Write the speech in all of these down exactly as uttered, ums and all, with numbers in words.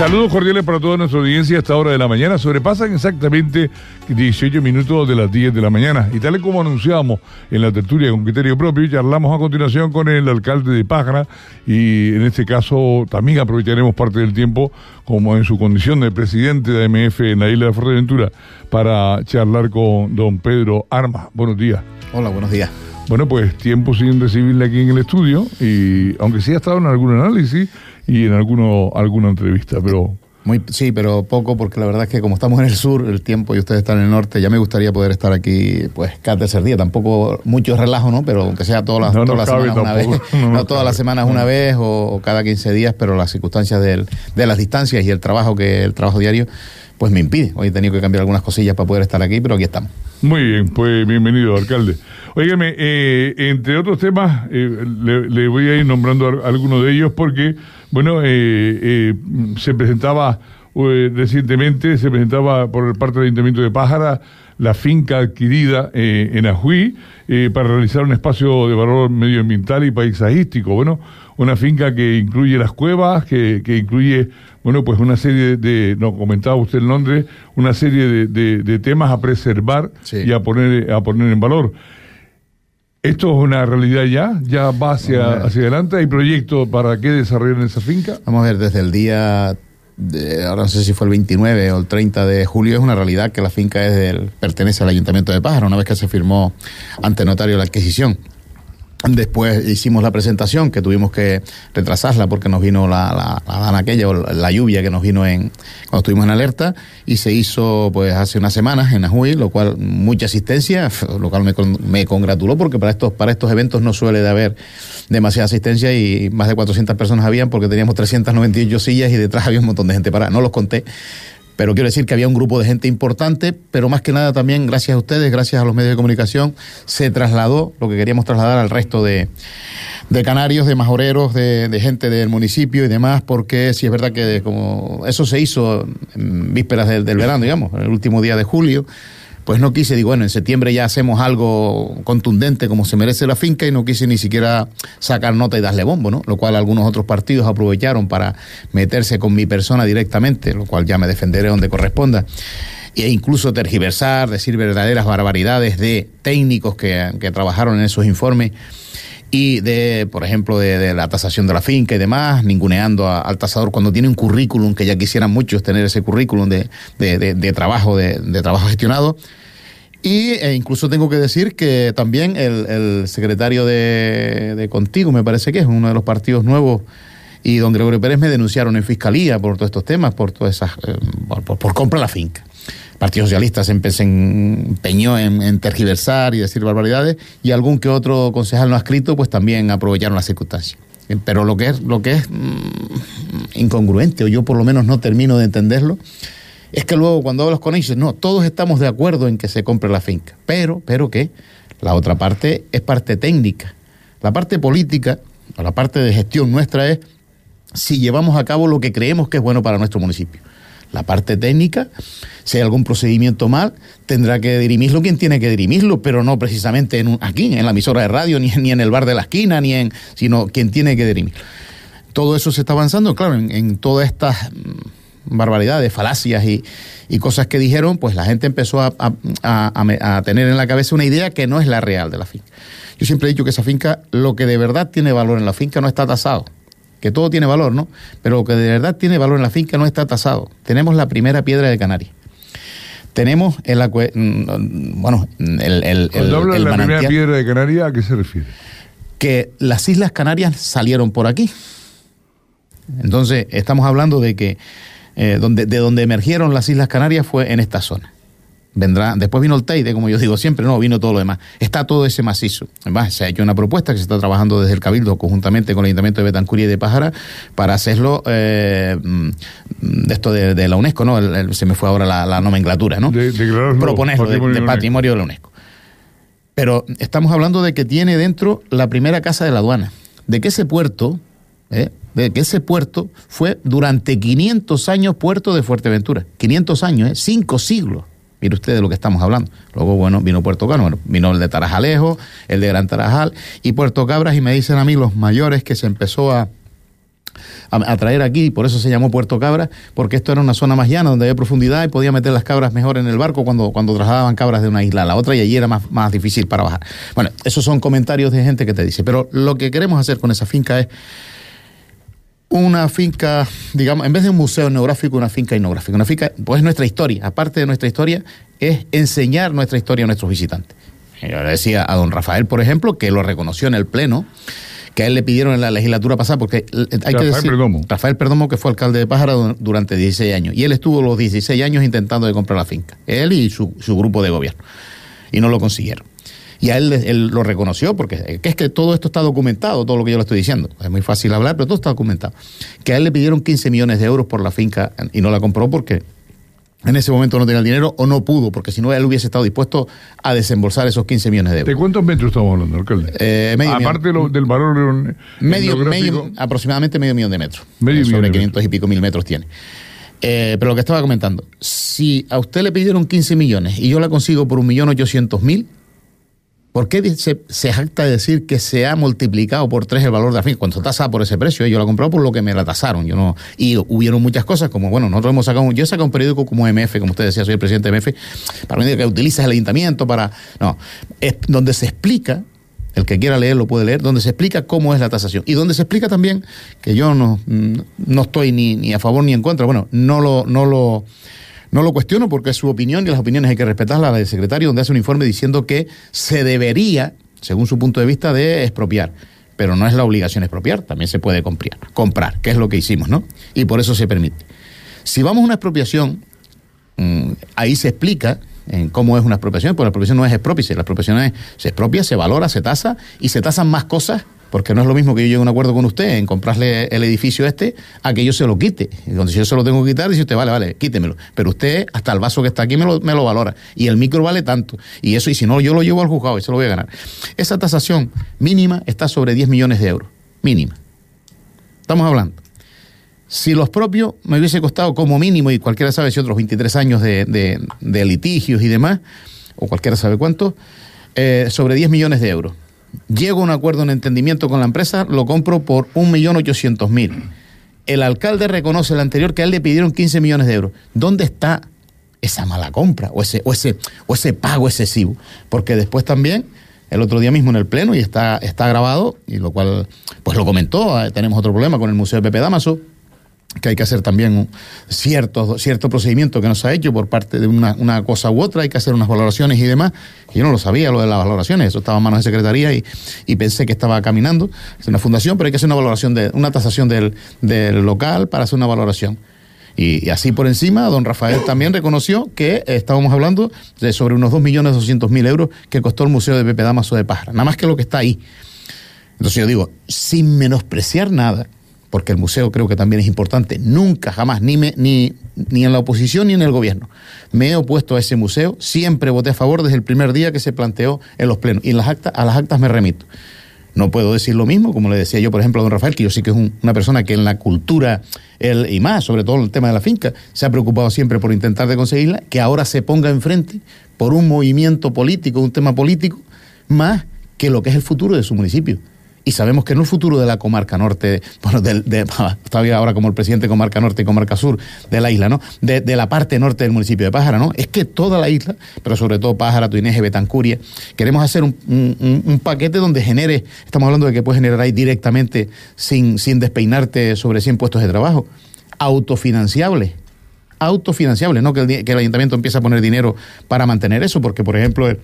Saludos cordiales para toda nuestra audiencia a esta hora de la mañana. Sobrepasan exactamente dieciocho minutos de las diez de la mañana. Y tal y como anunciamos en la tertulia con criterio propio, charlamos a continuación con el alcalde de Pájara y en este caso también aprovecharemos parte del tiempo como en su condición de presidente de A M F en la isla de Fuerteventura para charlar con don Pedro Armas. Buenos días. Hola, buenos días. Bueno, pues tiempo sin recibirle aquí en el estudio, y aunque sí ha estado en algún análisis y en alguno, alguna entrevista, pero... Muy, sí, pero poco, porque la verdad es que como estamos en el sur, el tiempo, y ustedes están en el norte, ya me gustaría poder estar aquí, pues, cada tercer día. Tampoco mucho relajo, ¿no? Pero aunque sea todas las, no, todas no las cabe semanas tampoco, una vez, no, no, no todas cabe. las semanas una vez o, o cada quince días, pero las circunstancias del, de las distancias y el trabajo que el trabajo diario, pues me impide. Hoy he tenido que cambiar algunas cosillas para poder estar aquí, pero aquí estamos. Muy bien, pues bienvenido, alcalde. Óigame, eh, entre otros temas, eh, le, le voy a ir nombrando a, algunos de ellos porque, bueno, eh, eh, se presentaba eh, recientemente, se presentaba por parte del Ayuntamiento de Pájara la finca adquirida eh, en Ajuí eh, para realizar un espacio de valor medioambiental y paisajístico. Bueno, una finca que incluye las cuevas, que, que incluye, bueno, pues una serie de, no comentaba usted el nombre, una serie de, de, de temas a preservar, sí, y a poner, a poner en valor. ¿Esto es una realidad ya? ¿Ya va hacia, hacia adelante? ¿Hay proyectos para qué desarrollar en esa finca? Vamos a ver, desde el día... De, ahora no sé si fue el veintinueve o el treinta de julio, es una realidad que la finca es del, pertenece al Ayuntamiento de Pájara, una vez que se firmó ante notario la adquisición. Después hicimos la presentación, que tuvimos que retrasarla porque nos vino la, la, la dana aquella, o la lluvia que nos vino en cuando estuvimos en alerta, y se hizo pues hace unas semanas en Ajuí, lo cual mucha asistencia, lo cual me, me congratuló porque para estos, para estos eventos no suele de haber demasiada asistencia, y más de cuatrocientas personas habían porque teníamos trescientas noventa y ocho sillas y detrás había un montón de gente parada. No los conté, pero quiero decir que había un grupo de gente importante, pero más que nada también gracias a ustedes, gracias a los medios de comunicación, se trasladó lo que queríamos trasladar al resto de, de canarios, de majoreros, de, de gente del municipio y demás, porque sí es verdad que como eso se hizo en vísperas del, del verano, digamos, el último día de julio, pues no quise, digo, bueno, en septiembre ya hacemos algo contundente como se merece la finca, y no quise ni siquiera sacar nota y darle bombo, ¿no? Lo cual algunos otros partidos aprovecharon para meterse con mi persona directamente, lo cual ya me defenderé donde corresponda, e incluso tergiversar, decir verdaderas barbaridades de técnicos que, que trabajaron en esos informes, y de, por ejemplo, de, de la tasación de la finca y demás, ninguneando a, al tasador cuando tiene un currículum, que ya quisieran muchos tener ese currículum de, de, de, de trabajo de, de trabajo gestionado. Y e incluso tengo que decir que también el, el secretario de, de Contigo, me parece que es uno de los partidos nuevos, y don Gregorio Pérez me denunciaron en fiscalía por todos estos temas, por todas esas, eh, por, por, por compra de la finca. El Partido Socialista se empeñó en, en tergiversar y decir barbaridades, y algún que otro concejal no adscrito pues también aprovecharon las circunstancias. Pero lo que es, lo que es mmm, incongruente, o yo por lo menos no termino de entenderlo, es que luego cuando hablas con ellos, no, todos estamos de acuerdo en que se compre la finca, pero, pero ¿qué? La otra parte es parte técnica. La parte política, o la parte de gestión nuestra es si llevamos a cabo lo que creemos que es bueno para nuestro municipio. La parte técnica, si hay algún procedimiento mal, tendrá que dirimirlo quien tiene que dirimirlo, pero no precisamente en un, aquí, en la emisora de radio, ni, ni en el bar de la esquina, ni en, sino quien tiene que dirimir. Todo eso se está avanzando, claro, en, en todas estas barbaridades, falacias y, y cosas que dijeron, pues la gente empezó a, a, a, a tener en la cabeza una idea que no es la real de la finca. Yo siempre he dicho que esa finca, lo que de verdad tiene valor en la finca no está tasado. Que todo tiene valor, ¿no? Pero lo que de verdad tiene valor en la finca no está tasado. Tenemos la primera piedra de Canarias. Tenemos el acue... bueno, el, el, Cuando el, habla el de la manantial, primera piedra de Canarias, ¿a qué se refiere? Que las Islas Canarias salieron por aquí. Entonces, estamos hablando de que eh, donde, de donde emergieron las Islas Canarias fue en esta zona. Vendrá, después vino el Teide, como yo digo siempre, no, vino todo lo demás. Está todo ese macizo. Además, se ha hecho una propuesta que se está trabajando desde el Cabildo, conjuntamente con el Ayuntamiento de Betancur y de Pájara, para hacerlo eh, de esto de, de la UNESCO, ¿no? El, el, se me fue ahora la, la nomenclatura, ¿no? De, de Proponerlo patrimonio de, de patrimonio de la UNESCO. Pero estamos hablando de que tiene dentro la primera casa de la aduana. De que ese puerto, eh, de que ese puerto fue durante quinientos años puerto de Fuerteventura. quinientos años, ¿eh? Cinco siglos. Mire usted de lo que estamos hablando. Luego, bueno, vino Puerto Cano, bueno, vino el de Tarajalejo, el de Gran Tarajal y Puerto Cabras, y me dicen a mí los mayores que se empezó a, a, a traer aquí, por eso se llamó Puerto Cabra, porque esto era una zona más llana, donde había profundidad y podía meter las cabras mejor en el barco cuando, cuando trasladaban cabras de una isla a la otra, y allí era más, más difícil para bajar. Bueno, esos son comentarios de gente que te dice, pero lo que queremos hacer con esa finca es una finca, digamos, en vez de un museo etnográfico, una finca etnográfica. Una finca, pues nuestra historia, aparte de nuestra historia, es enseñar nuestra historia a nuestros visitantes. Yo le decía a don Rafael, por ejemplo, que lo reconoció en el Pleno, que a él le pidieron en la legislatura pasada, porque hay Rafael que decir, Perdomo. Rafael Perdomo, que fue alcalde de Pájara durante dieciséis años, y él estuvo los dieciséis años intentando de comprar la finca, él y su, su grupo de gobierno, y no lo consiguieron. Y a él, él lo reconoció, porque es que todo esto está documentado, todo lo que yo le estoy diciendo. Es muy fácil hablar, pero todo está documentado. Que a él le pidieron quince millones de euros por la finca y no la compró porque en ese momento no tenía el dinero o no pudo, porque si no él hubiese estado dispuesto a desembolsar esos quince millones de euros. ¿De cuántos metros estamos hablando, alcalde? Eh, medio Aparte de lo, del valor medio, medio, aproximadamente medio millón de metros. Medio eh, sobre millón quinientos y pico mil metros tiene. Eh, pero lo que estaba comentando, si a usted le pidieron quince millones y yo la consigo por un millón ochocientos mil, ¿por qué se, se jacta de decir que se ha multiplicado por tres el valor de la finca? Cuando se tasa por ese precio, yo la he comprado por lo que me la tasaron. Yo no, y hubieron muchas cosas, como, bueno, nosotros hemos sacado, yo he sacado un periódico como M F, como usted decía, soy el presidente de M F, para mí que utilizas el ayuntamiento para... No, es donde se explica, el que quiera leer lo puede leer, donde se explica cómo es la tasación. Y donde se explica también, que yo no, no estoy ni, ni a favor ni en contra, bueno, no lo... No lo No lo cuestiono porque es su opinión y las opiniones hay que respetarlas. La del secretario, donde hace un informe diciendo que se debería, según su punto de vista, de expropiar. Pero no es la obligación expropiar, también se puede comprar, comprar, que es lo que hicimos, ¿no? Y por eso se permite. Si vamos a una expropiación, mmm, ahí se explica en cómo es una expropiación, porque la expropiación no es expropiarse, la expropiación es, se expropia, se valora, se tasa y se tasan más cosas. Porque no es lo mismo que yo llegue a un acuerdo con usted en comprarle el edificio este a que yo se lo quite. Y cuando yo se lo tengo que quitar, dice usted, vale, vale, quítemelo. Pero usted, hasta el vaso que está aquí, me lo, me lo valora. Y el micro vale tanto. Y eso, y si no, yo lo llevo al juzgado y se lo voy a ganar. Esa tasación mínima está sobre diez millones de euros. Mínima. Estamos hablando. Si los propios me hubiese costado como mínimo, y cualquiera sabe si otros veintitrés años de, de, de litigios y demás, o cualquiera sabe cuánto, eh, sobre diez millones de euros. Llego a un acuerdo, un entendimiento con la empresa, lo compro por un millón ochocientos mil. El alcalde reconoce el anterior que a él le pidieron quince millones de euros. ¿Dónde está esa mala compra o ese, o ese, o ese pago excesivo? Porque después también, el otro día mismo en el Pleno, y está, está grabado, y lo cual pues lo comentó, tenemos otro problema con el Museo de Pepe Dámaso, que hay que hacer también un cierto, cierto procedimiento que no se ha hecho por parte de una, una cosa u otra, hay que hacer unas valoraciones y demás. Yo no lo sabía, lo de las valoraciones, eso estaba en manos de secretaría y, y pensé que estaba caminando. Es una fundación, pero hay que hacer una valoración, de una tasación del, del local para hacer una valoración. Y, y así por encima, don Rafael también reconoció que eh, estábamos hablando de sobre unos dos millones doscientos mil euros que costó el Museo de Pepe Dámaso de Pájara, nada más que lo que está ahí. Entonces yo digo, sin menospreciar nada, porque el museo creo que también es importante, nunca, jamás, ni, me, ni, ni en la oposición ni en el gobierno, me he opuesto a ese museo, siempre voté a favor desde el primer día que se planteó en los plenos, y en las actas, a las actas me remito. No puedo decir lo mismo, como le decía yo, por ejemplo, a don Rafael, que yo sí que es un, una persona que en la cultura, él, y más, sobre todo en el tema de la finca, se ha preocupado siempre por intentar de conseguirla, que ahora se ponga enfrente por un movimiento político, un tema político, más que lo que es el futuro de su municipio. Y sabemos que no el futuro de la comarca norte, bueno, de, de, todavía ahora como el presidente de comarca norte y comarca sur de la isla, ¿no? De, de la parte norte del municipio de Pájara, ¿no? Es que toda la isla, pero sobre todo Pájara, Tuineje, Betancuria, queremos hacer un, un, un paquete donde genere, estamos hablando de que puedes generar ahí directamente sin, sin despeinarte sobre cien puestos de trabajo, autofinanciables. Autofinanciables, no que el, que el ayuntamiento empiece a poner dinero para mantener eso, porque por ejemplo el,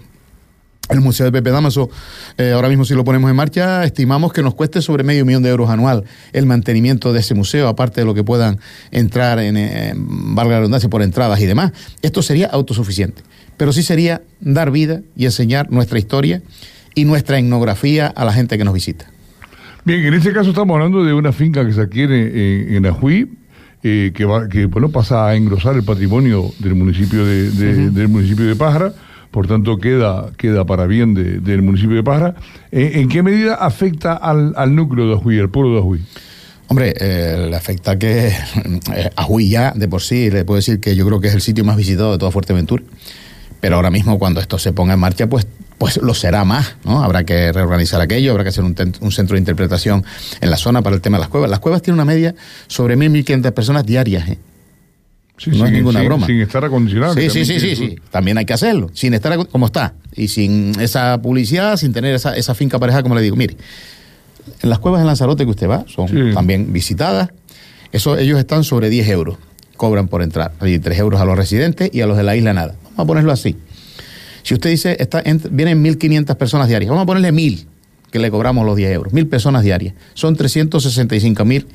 el Museo de Pepe Dámaso, eh, ahora mismo si lo ponemos en marcha, estimamos que nos cueste sobre medio millón de euros anual el mantenimiento de ese museo, aparte de lo que puedan entrar en, eh, valga la redundancia, por entradas y demás. Esto sería autosuficiente, pero sí sería dar vida y enseñar nuestra historia y nuestra etnografía a la gente que nos visita. Bien, en este caso estamos hablando de una finca que se adquiere en, en Ajuí, eh, que, va, que bueno, pasa a engrosar el patrimonio del municipio de, de, uh-huh. del municipio de Pájara. Por tanto, queda, queda para bien de, del municipio de Pájara. ¿En, en qué medida afecta al, al núcleo de Ajuí, al pueblo de Ajuí? Hombre, eh, le afecta que eh, Ajuí ya, de por sí, le puedo decir que yo creo que es el sitio más visitado de toda Fuerteventura. Pero ahora mismo, cuando esto se ponga en marcha, pues pues lo será más, ¿no? Habrá que reorganizar aquello, habrá que hacer un, un centro de interpretación en la zona para el tema de las cuevas. Las cuevas tienen una media sobre mil, mil quinientas personas diarias, ¿eh? Sí, no sin, es ninguna sin, broma. Sin estar acondicionado. Sí, sí, sí, sí, sí. También hay que hacerlo. Sin estar como está. Y sin esa publicidad, sin tener esa, esa finca pareja, como le digo. Mire, en las cuevas de Lanzarote que usted va, son sí. también visitadas. Eso, ellos están sobre diez euros. Cobran por entrar. Hay tres euros a los residentes y a los de la isla nada. Vamos a ponerlo así. Si usted dice, está, ent, vienen mil quinientas personas diarias, vamos a ponerle mil, que le cobramos los diez euros. Mil personas diarias. Son trescientos sesenta y cinco mil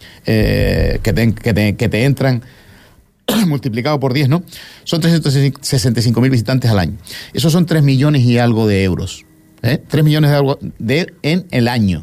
eh, que, te, que, te, que te entran multiplicado por diez, ¿no? Son trescientos sesenta y cinco mil visitantes al año. Esos son tres millones y algo de euros. ¿eh? tres millones de algo de, en el año.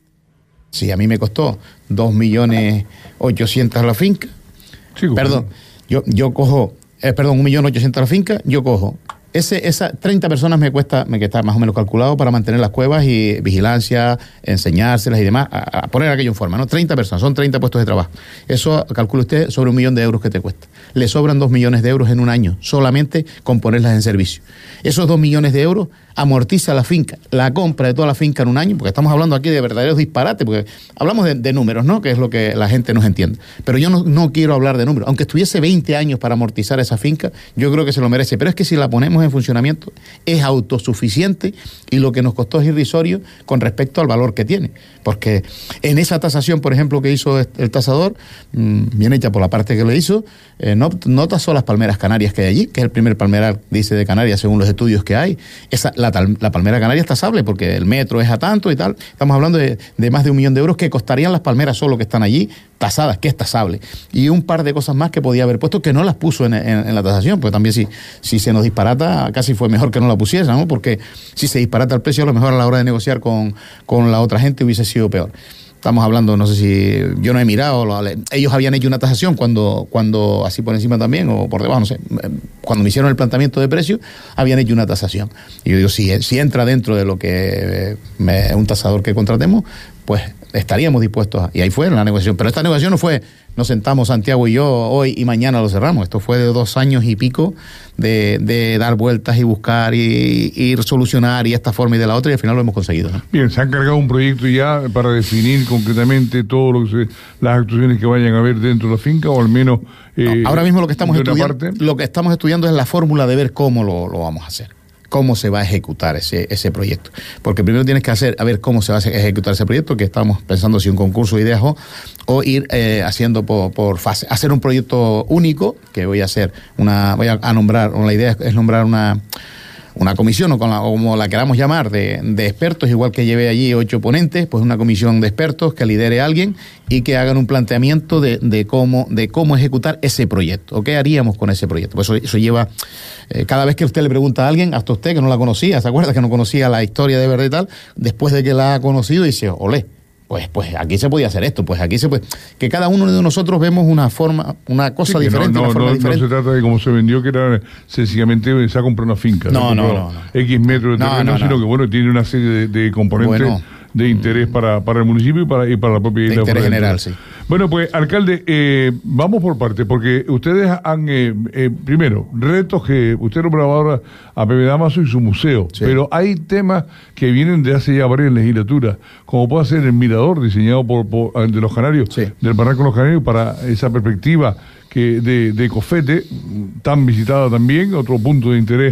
Si a mí me costó dos millones ochocientos la finca, sí, perdón, yo, yo cojo, eh, perdón, un millón ochocientos la finca, yo cojo. Ese, esa treinta personas me cuesta, me está más o menos calculado para mantener las cuevas y vigilancia, enseñárselas y demás, a, a poner aquello en forma, ¿no? treinta personas, son treinta puestos de trabajo. Eso calcula usted sobre un millón de euros que te cuesta. Le sobran dos millones de euros en un año, solamente con ponerlas en servicio. Esos dos millones de euros amortiza la finca, la compra de toda la finca en un año, porque estamos hablando aquí de verdaderos disparates, porque hablamos de, de números, ¿no? Que es lo que la gente nos entiende. Pero yo no, no quiero hablar de números. Aunque estuviese veinte años para amortizar esa finca, yo creo que se lo merece. Pero es que si la ponemos en funcionamiento, es autosuficiente y lo que nos costó es irrisorio con respecto al valor que tiene. Porque en esa tasación, por ejemplo, que hizo el tasador, mmm, bien hecha por la parte que lo hizo, eh, no, no tasó las palmeras canarias que hay allí, que es el primer palmeral, dice, de Canarias, según los estudios que hay. Esa, la, la palmera canaria es tasable porque el metro es a tanto y tal. Estamos hablando de, de más de un millón de euros que costarían las palmeras solo que están allí, tasadas, que es tasable. Y un par de cosas más que podía haber puesto que no las puso en, en, en la tasación, pues también si, si se nos disparata, casi fue mejor que no la pusiera, ¿no? Porque si se disparata el precio, a lo mejor a la hora de negociar con, con la otra gente hubiese sido peor. Estamos hablando, no sé si, yo no he mirado, lo, ellos habían hecho una tasación cuando, cuando, así por encima también, o por debajo, no sé, cuando me hicieron el planteamiento de precio, habían hecho una tasación. Y yo digo, si, si entra dentro de lo que es un tasador que contratemos, pues estaríamos dispuestos a, y ahí fue la negociación. Pero esta negociación no fue, nos sentamos Santiago y yo hoy y mañana lo cerramos. Esto fue de dos años y pico de, de dar vueltas y buscar y, y ir solucionar y esta forma y de la otra, y al final lo hemos conseguido, ¿no? Bien, se han cargado un proyecto ya para definir concretamente todo lo que se, las actuaciones que vayan a haber dentro de la finca, o al menos eh, no, ahora mismo lo que estamos estudiando, parte. lo que estamos estudiando es la fórmula de ver cómo lo, lo vamos a hacer. Cómo se va a ejecutar ese, ese proyecto. Porque primero tienes que hacer, a ver cómo se va a ejecutar ese proyecto, que estamos pensando si un concurso de ideas o, o ir eh, haciendo por, por fase. Hacer un proyecto único, que voy a hacer una, voy a, a nombrar, la idea es nombrar una, una comisión, o, con la, o como la queramos llamar, de, de expertos, igual que lleve allí ocho ponentes, pues una comisión de expertos que lidere a alguien y que hagan un planteamiento de, de cómo de cómo ejecutar ese proyecto, o qué haríamos con ese proyecto. Pues eso, eso lleva, eh, cada vez que usted le pregunta a alguien, hasta usted que no la conocía, ¿se acuerda que no conocía la historia de verdad y tal? Después de que la ha conocido, dice, olé, pues pues aquí se podía hacer esto, pues aquí se puede... Que cada uno de nosotros vemos una forma, una cosa sí, diferente, no, no, una forma no, diferente. No se trata de cómo se vendió, que era sencillamente se ha comprado una finca. No, no, no, no. X metros de terreno, no, no, no. sino que bueno, tiene una serie de, de componentes bueno, de interés para, para el municipio y para, y para la propia isla. De interés general, sí. Bueno, pues, alcalde, eh, vamos por partes, porque ustedes han, eh, eh, primero, retos que usted nombraba ahora a Pepe Dámaso y su museo, sí. Pero hay temas que vienen de hace ya varias legislaturas, como puede ser el mirador diseñado por, por de los Canarios, sí. Del Barranco de los Canarios, para esa perspectiva que de, de Cofete, tan visitada también, otro punto de interés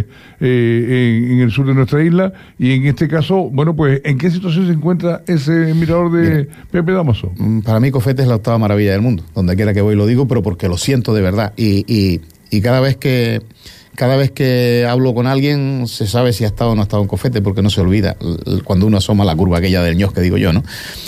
eh, en, en el sur de nuestra isla, y en este caso, bueno, pues, ¿en qué situación se encuentra ese mirador de Bien. Pepe Dámaso? Para mí Cofete es la octava maravilla del mundo, donde quiera que voy lo digo, pero porque lo siento de verdad, y, y, y cada vez que cada vez que hablo con alguien se sabe si ha estado o no ha estado en Cofete, porque no se olvida cuando uno asoma la curva aquella del ños que digo yo, ¿no?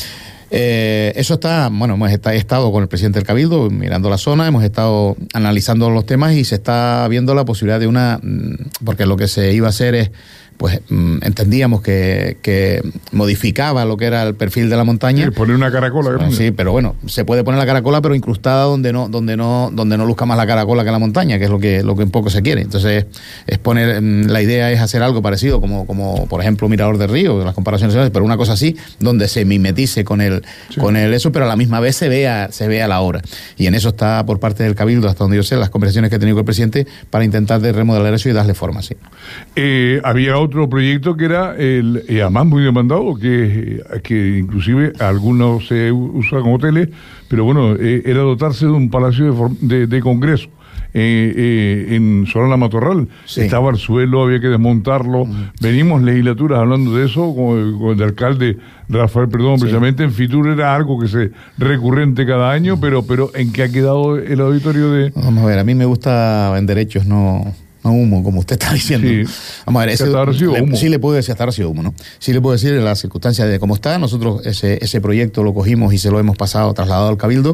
Eh, eso está, bueno, hemos estado con el presidente del Cabildo mirando la zona, hemos estado analizando los temas y se está viendo la posibilidad de una, porque lo que se iba a hacer es, pues entendíamos que, que modificaba lo que era el perfil de la montaña. Sí, poner una caracola. Bueno, sí, pero bueno, se puede poner la caracola, pero incrustada donde no, donde no, donde no luzca más la caracola que la montaña, que es lo que, lo que un poco se quiere. Entonces, es poner, la idea es hacer algo parecido, como, como por ejemplo Mirador del Río, las comparaciones, pero una cosa así, donde se mimetice con el, sí. con el eso, pero a la misma vez se vea, se vea la obra. Y en eso está por parte del Cabildo, hasta donde yo sé, las conversaciones que he tenido con el presidente, para intentar de remodelar eso y darle forma, sí. Eh, había otro otro proyecto que era, el, y además muy demandado, que, que inclusive algunos se usan como hoteles, pero bueno, eh, era dotarse de un palacio de, de, de congreso. Eh, eh, en Solana Matorral, sí. Estaba el suelo, había que desmontarlo. Uh-huh. Venimos legislaturas hablando de eso, con, con el alcalde Rafael Perdón, sí. Precisamente en Fitur era algo que se recurrente cada año, uh-huh. pero, pero ¿en qué ha quedado el auditorio de...? Vamos a ver, a mí me gusta en derechos, no... No humo, como usted está diciendo. Sí. Vamos a ver, ese, le, humo. Sí le puedo decir, hasta ahora ha sido humo, ¿no? Sí le puedo decir en las circunstancias de cómo está. Nosotros ese, ese proyecto lo cogimos y se lo hemos pasado, trasladado al Cabildo,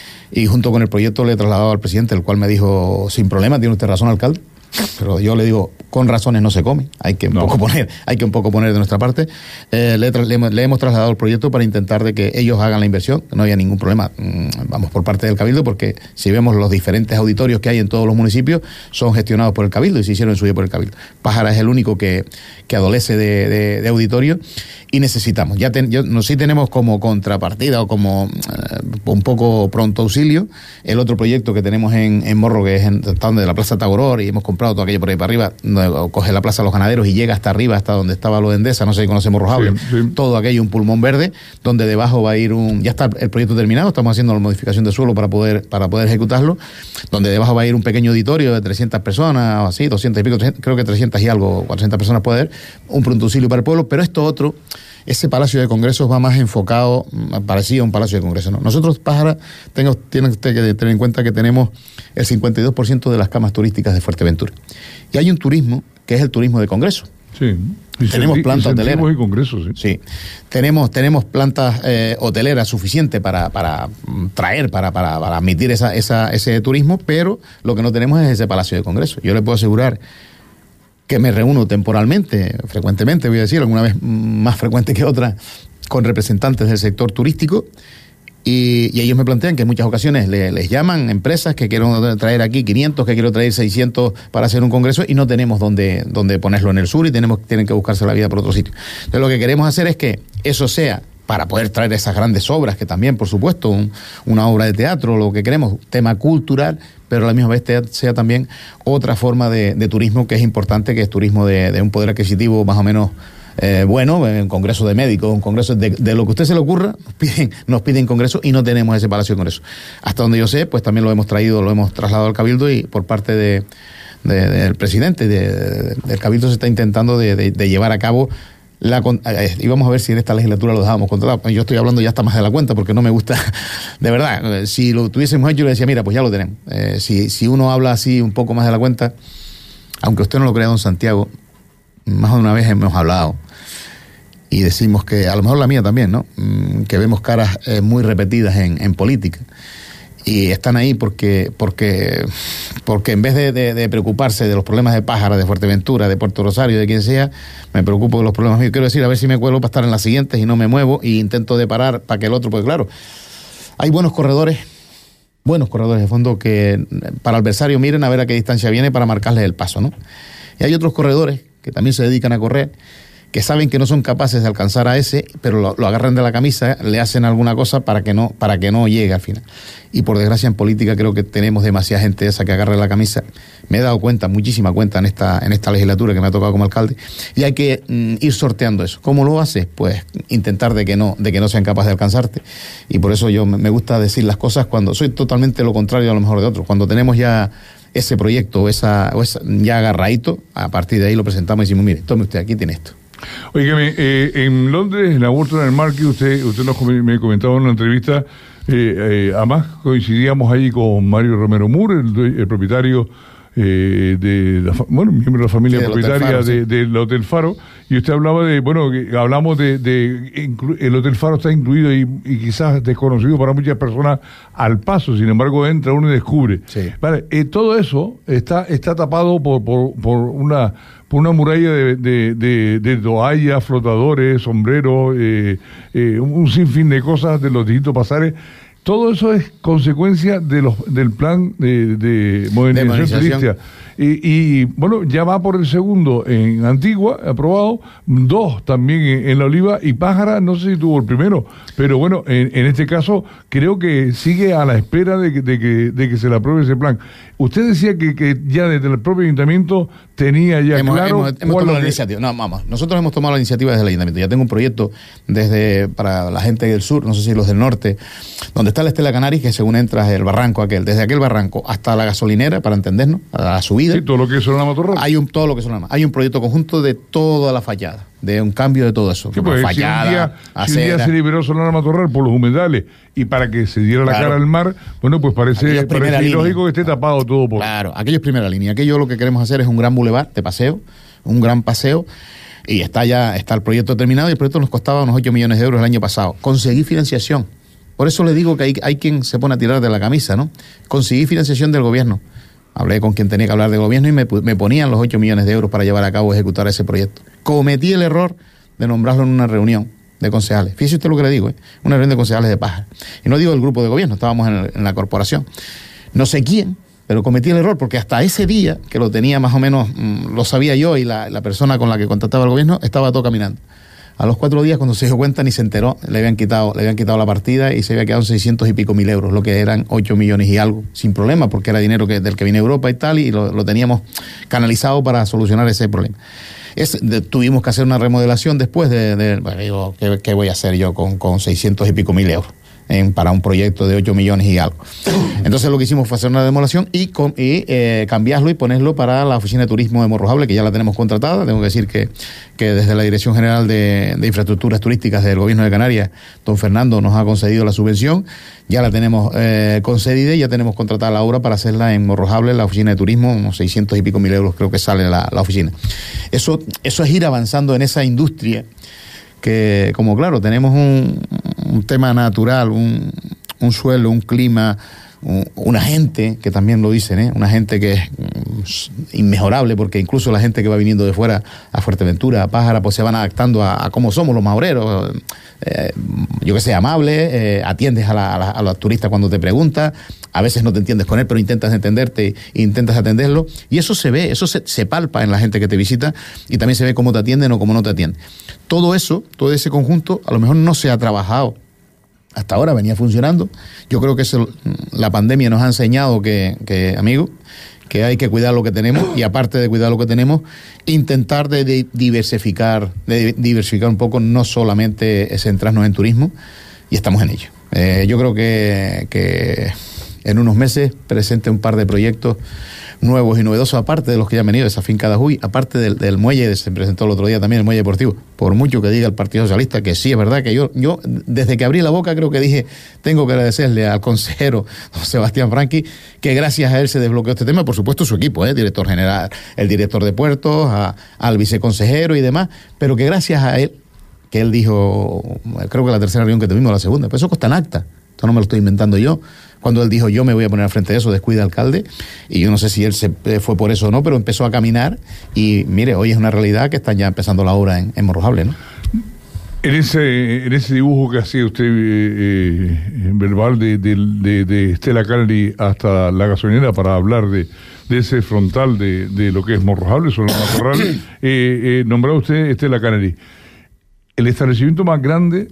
y junto con el proyecto le he trasladado al presidente, el cual me dijo, sin problema, tiene usted razón, alcalde. Pero yo le digo, con razones no se come, hay que un no. poco poner, hay que un poco poner de nuestra parte. Eh, le, le, le hemos trasladado el proyecto para intentar de que ellos hagan la inversión, no había ningún problema. Vamos por parte del Cabildo, porque si vemos los diferentes auditorios que hay en todos los municipios, son gestionados por el Cabildo y se hicieron en suyo por el Cabildo. Pájara es el único que, que adolece de, de, de auditorio y necesitamos. Ya ten, yo, no, sí tenemos como contrapartida o como eh, un poco pronto auxilio el otro proyecto que tenemos en, en Morro, que es en, donde la Plaza Tagoror, y hemos comprado todo aquello por ahí para arriba, no, coge la Plaza de los Ganaderos y llega hasta arriba, hasta donde estaba lo de Endesa, no sé si conocemos Rojable, sí, sí. Todo aquello un pulmón verde, donde debajo va a ir un, ya está el proyecto terminado, estamos haciendo la modificación de suelo para poder, para poder ejecutarlo, donde debajo va a ir un pequeño auditorio de trescientas personas, o así, doscientas y pico, trescientas, creo que trescientas y algo, cuatrocientas personas puede haber, un pronto auxilio para el pueblo, pero esto otro, ese Palacio de Congresos va más enfocado, parecido a un Palacio de Congresos, ¿no? Nosotros, Pájara, tengo, tiene usted que tener en cuenta que tenemos el cincuenta y dos por ciento de las camas turísticas de Fuerteventura. Y hay un turismo que es el turismo de congreso. Sí. Y tenemos plantas hoteleras. Y congresos, sí. Sí. Tenemos, tenemos plantas eh, hoteleras suficientes para, para traer, para, para, para admitir esa, esa, ese turismo, pero lo que no tenemos es ese Palacio de Congresos. Yo le puedo asegurar que me reúno temporalmente, frecuentemente, voy a decir, alguna vez más frecuente que otra, con representantes del sector turístico, y, y ellos me plantean que en muchas ocasiones le, les llaman empresas que quiero traer aquí quinientos, que quiero traer seiscientos para hacer un congreso, y no tenemos dónde, dónde ponerlo en el sur, y tenemos, tienen que buscarse la vida por otro sitio. Entonces lo que queremos hacer es que eso sea para poder traer esas grandes obras, que también, por supuesto, un, una obra de teatro, lo que queremos, tema cultural, pero a la misma vez sea también otra forma de, de turismo que es importante, que es turismo de, de un poder adquisitivo más o menos eh, bueno, un congreso de médicos, un congreso de, de lo que a usted se le ocurra, nos piden, nos piden congreso y no tenemos ese Palacio de Congreso. Hasta donde yo sé, pues también lo hemos traído, lo hemos trasladado al Cabildo, y por parte de, de, del presidente de, de, del Cabildo se está intentando de, de, de llevar a cabo la, eh, y vamos a ver si en esta legislatura lo dejábamos controlado. Yo estoy hablando ya hasta más de la cuenta, porque no me gusta, de verdad, si lo tuviésemos hecho, yo le decía, mira, pues ya lo tenemos. Eh, si, si uno habla así un poco más de la cuenta, aunque usted no lo crea, don Santiago, más de una vez hemos hablado y decimos que, a lo mejor la mía también, ¿no? Que vemos caras eh, muy repetidas en, en política. Y están ahí porque porque porque en vez de, de, de preocuparse de los problemas de Pájara, de Fuerteventura, de Puerto Rosario, de quien sea, me preocupo de los problemas míos. Quiero decir, a ver si me cuelo para estar en las siguientes y no me muevo, y intento de parar para que el otro, porque claro, hay buenos corredores, buenos corredores de fondo que para adversario miren a ver a qué distancia viene para marcarles el paso, ¿no? Y hay otros corredores que también se dedican a correr, que saben que no son capaces de alcanzar a ese, pero lo, lo agarran de la camisa, le hacen alguna cosa para que no para que no llegue al final. Y por desgracia en política creo que tenemos demasiada gente esa que agarra la camisa. Me he dado cuenta, muchísima cuenta en esta en esta legislatura que me ha tocado como alcalde, y hay que mm, ir sorteando eso. ¿Cómo lo haces? Pues intentar de que no de que no sean capaces de alcanzarte. Y por eso yo me gusta decir las cosas cuando soy totalmente lo contrario a lo mejor de otros. Cuando tenemos ya ese proyecto o esa, o esa ya agarradito, a partir de ahí lo presentamos y decimos, mire, tome usted, aquí tiene esto. Oígame, eh, en Londres, en la Waterland Market, usted, usted nos me comentaba en una entrevista, eh, eh, además coincidíamos ahí con Mario Romero Moore, el, el propietario, eh, de la, bueno, miembro de la familia sí, propietaria Faro, de, sí. del Hotel Faro, y usted hablaba de, bueno, que hablamos de, de inclu, el Hotel Faro está incluido y, y quizás desconocido para muchas personas al paso, sin embargo entra uno y descubre. Sí. Vale, eh, todo eso está, está tapado por, por, por una... por una muralla de, de, de, de toallas, flotadores, sombreros, eh, eh, un sinfín de cosas de los distintos pasares todo eso es consecuencia de los del plan de, de modernización turística. Y, y bueno, ya va por el segundo en Antigua, aprobado, dos también en, en La Oliva, y Pájara, no sé si tuvo el primero, pero bueno, en, en este caso creo que sigue a la espera de que, de que, de que se le apruebe ese plan. Usted decía que, que ya desde el propio ayuntamiento tenía ya hemos, claro... Hemos, hemos tomado la iniciativa. No, vamos, nosotros hemos tomado la iniciativa desde el ayuntamiento. Ya tengo un proyecto desde para la gente del sur, no sé si los del norte, donde está la Estela Canaris, que según entras el barranco aquel, desde aquel barranco hasta la gasolinera, para entendernos, a la subida. Sí, todo lo que es Solana Matorral. Hay un, todo lo que es Solana. Hay un proyecto conjunto de toda la fachada, de un cambio de todo eso. Sí, pues, fachada, si un, día, si un día se liberó Solana Matorral por los humedales y para que se diera la claro. cara al mar, bueno, pues parece, parece ilógico que esté tapado todo por... Claro, aquello es primera línea. Aquello lo que queremos hacer es un gran bulevar de paseo, un gran paseo, y está ya está el proyecto terminado, y el proyecto nos costaba unos ocho millones de euros el año pasado. Conseguí financiación. Por eso le digo que hay, hay quien se pone a tirar de la camisa, ¿no? Conseguí financiación del gobierno. Hablé con quien tenía que hablar del gobierno y me, me ponían los ocho millones de euros para llevar a cabo, ejecutar ese proyecto. Cometí el error de nombrarlo en una reunión de concejales. Fíjese usted lo que le digo, ¿eh? Una reunión de concejales de Pájara. Y no digo del grupo de gobierno, estábamos en, el, en la corporación. No sé quién, pero cometí el error porque hasta ese día, que lo tenía más o menos, mmm, lo sabía yo y la, la persona con la que contactaba el gobierno, estaba todo caminando. A los cuatro días, cuando se dio cuenta, ni se enteró, le habían quitado, le habían quitado la partida y se había quedado en seiscientos y pico mil euros, lo que eran ocho millones y algo, sin problema, porque era dinero que, del que viene Europa y tal, y lo, lo teníamos canalizado para solucionar ese problema. Es, de, tuvimos que hacer una remodelación después de, de bueno, digo, ¿qué, ¿qué voy a hacer yo con, con seiscientos y pico mil euros? En, para un proyecto de ocho millones y algo. Entonces lo que hicimos fue hacer una demolición y, con, y eh, cambiarlo y ponerlo para la oficina de turismo de Morrojable, que ya la tenemos contratada. Tengo que decir que, que desde la Dirección General de, de Infraestructuras Turísticas del Gobierno de Canarias, don Fernando nos ha concedido la subvención, ya la tenemos eh, concedida y ya tenemos contratada la obra para hacerla en Morrojable, la oficina de turismo, unos seiscientos y pico mil euros creo que sale la, la oficina. Eso, eso es ir avanzando en esa industria que, como claro, tenemos un, un tema natural, un, un suelo, un clima, un, una gente, que también lo dicen, ¿eh? Una gente que es inmejorable, porque incluso la gente que va viniendo de fuera a Fuerteventura, a Pájara, pues se van adaptando a, a cómo somos los maoreros. Eh, yo que sé, amable, eh, atiendes a, la, a, la, a los turistas cuando te preguntas, a veces no te entiendes con él, pero intentas entenderte e intentas atenderlo, y eso se ve, eso se, se palpa en la gente que te visita, y también se ve cómo te atienden o cómo no te atienden. Todo eso, todo ese conjunto, a lo mejor no se ha trabajado hasta ahora, venía funcionando. Yo creo que eso, la pandemia nos ha enseñado que, que amigo, que hay que cuidar lo que tenemos, y aparte de cuidar lo que tenemos, intentar de, de diversificar, de diversificar un poco, no solamente centrarnos en turismo, y estamos en ello. Eh, yo creo que, que en unos meses presente un par de proyectos nuevos y novedosos, aparte de los que ya han venido de esa finca de Ajuy, aparte del, del muelle, se presentó el otro día también el muelle deportivo, por mucho que diga el Partido Socialista, que sí es verdad que yo, yo desde que abrí la boca creo que dije, tengo que agradecerle al consejero don Sebastián Franqui, que gracias a él se desbloqueó este tema, por supuesto su equipo, ¿eh? director general, el director de puertos, a, al viceconsejero y demás, pero que gracias a él, que él dijo, creo que la tercera reunión que tuvimos, la segunda, pues eso consta en acta, esto no me lo estoy inventando yo, cuando él dijo, yo me voy a poner al frente de eso, descuida alcalde, y yo no sé si él se fue por eso o no, pero empezó a caminar, y mire, hoy es una realidad que están ya empezando la obra en, en Morrojable, ¿no? En ese, en ese dibujo que hacía usted eh, eh, verbal de, de, de, de Estela Canaris hasta la gasolinera, para hablar de, de ese frontal de, de lo que es Morrojable, sobre los matorrales, eh, eh, nombraba usted Estela Canaris. El establecimiento más grande,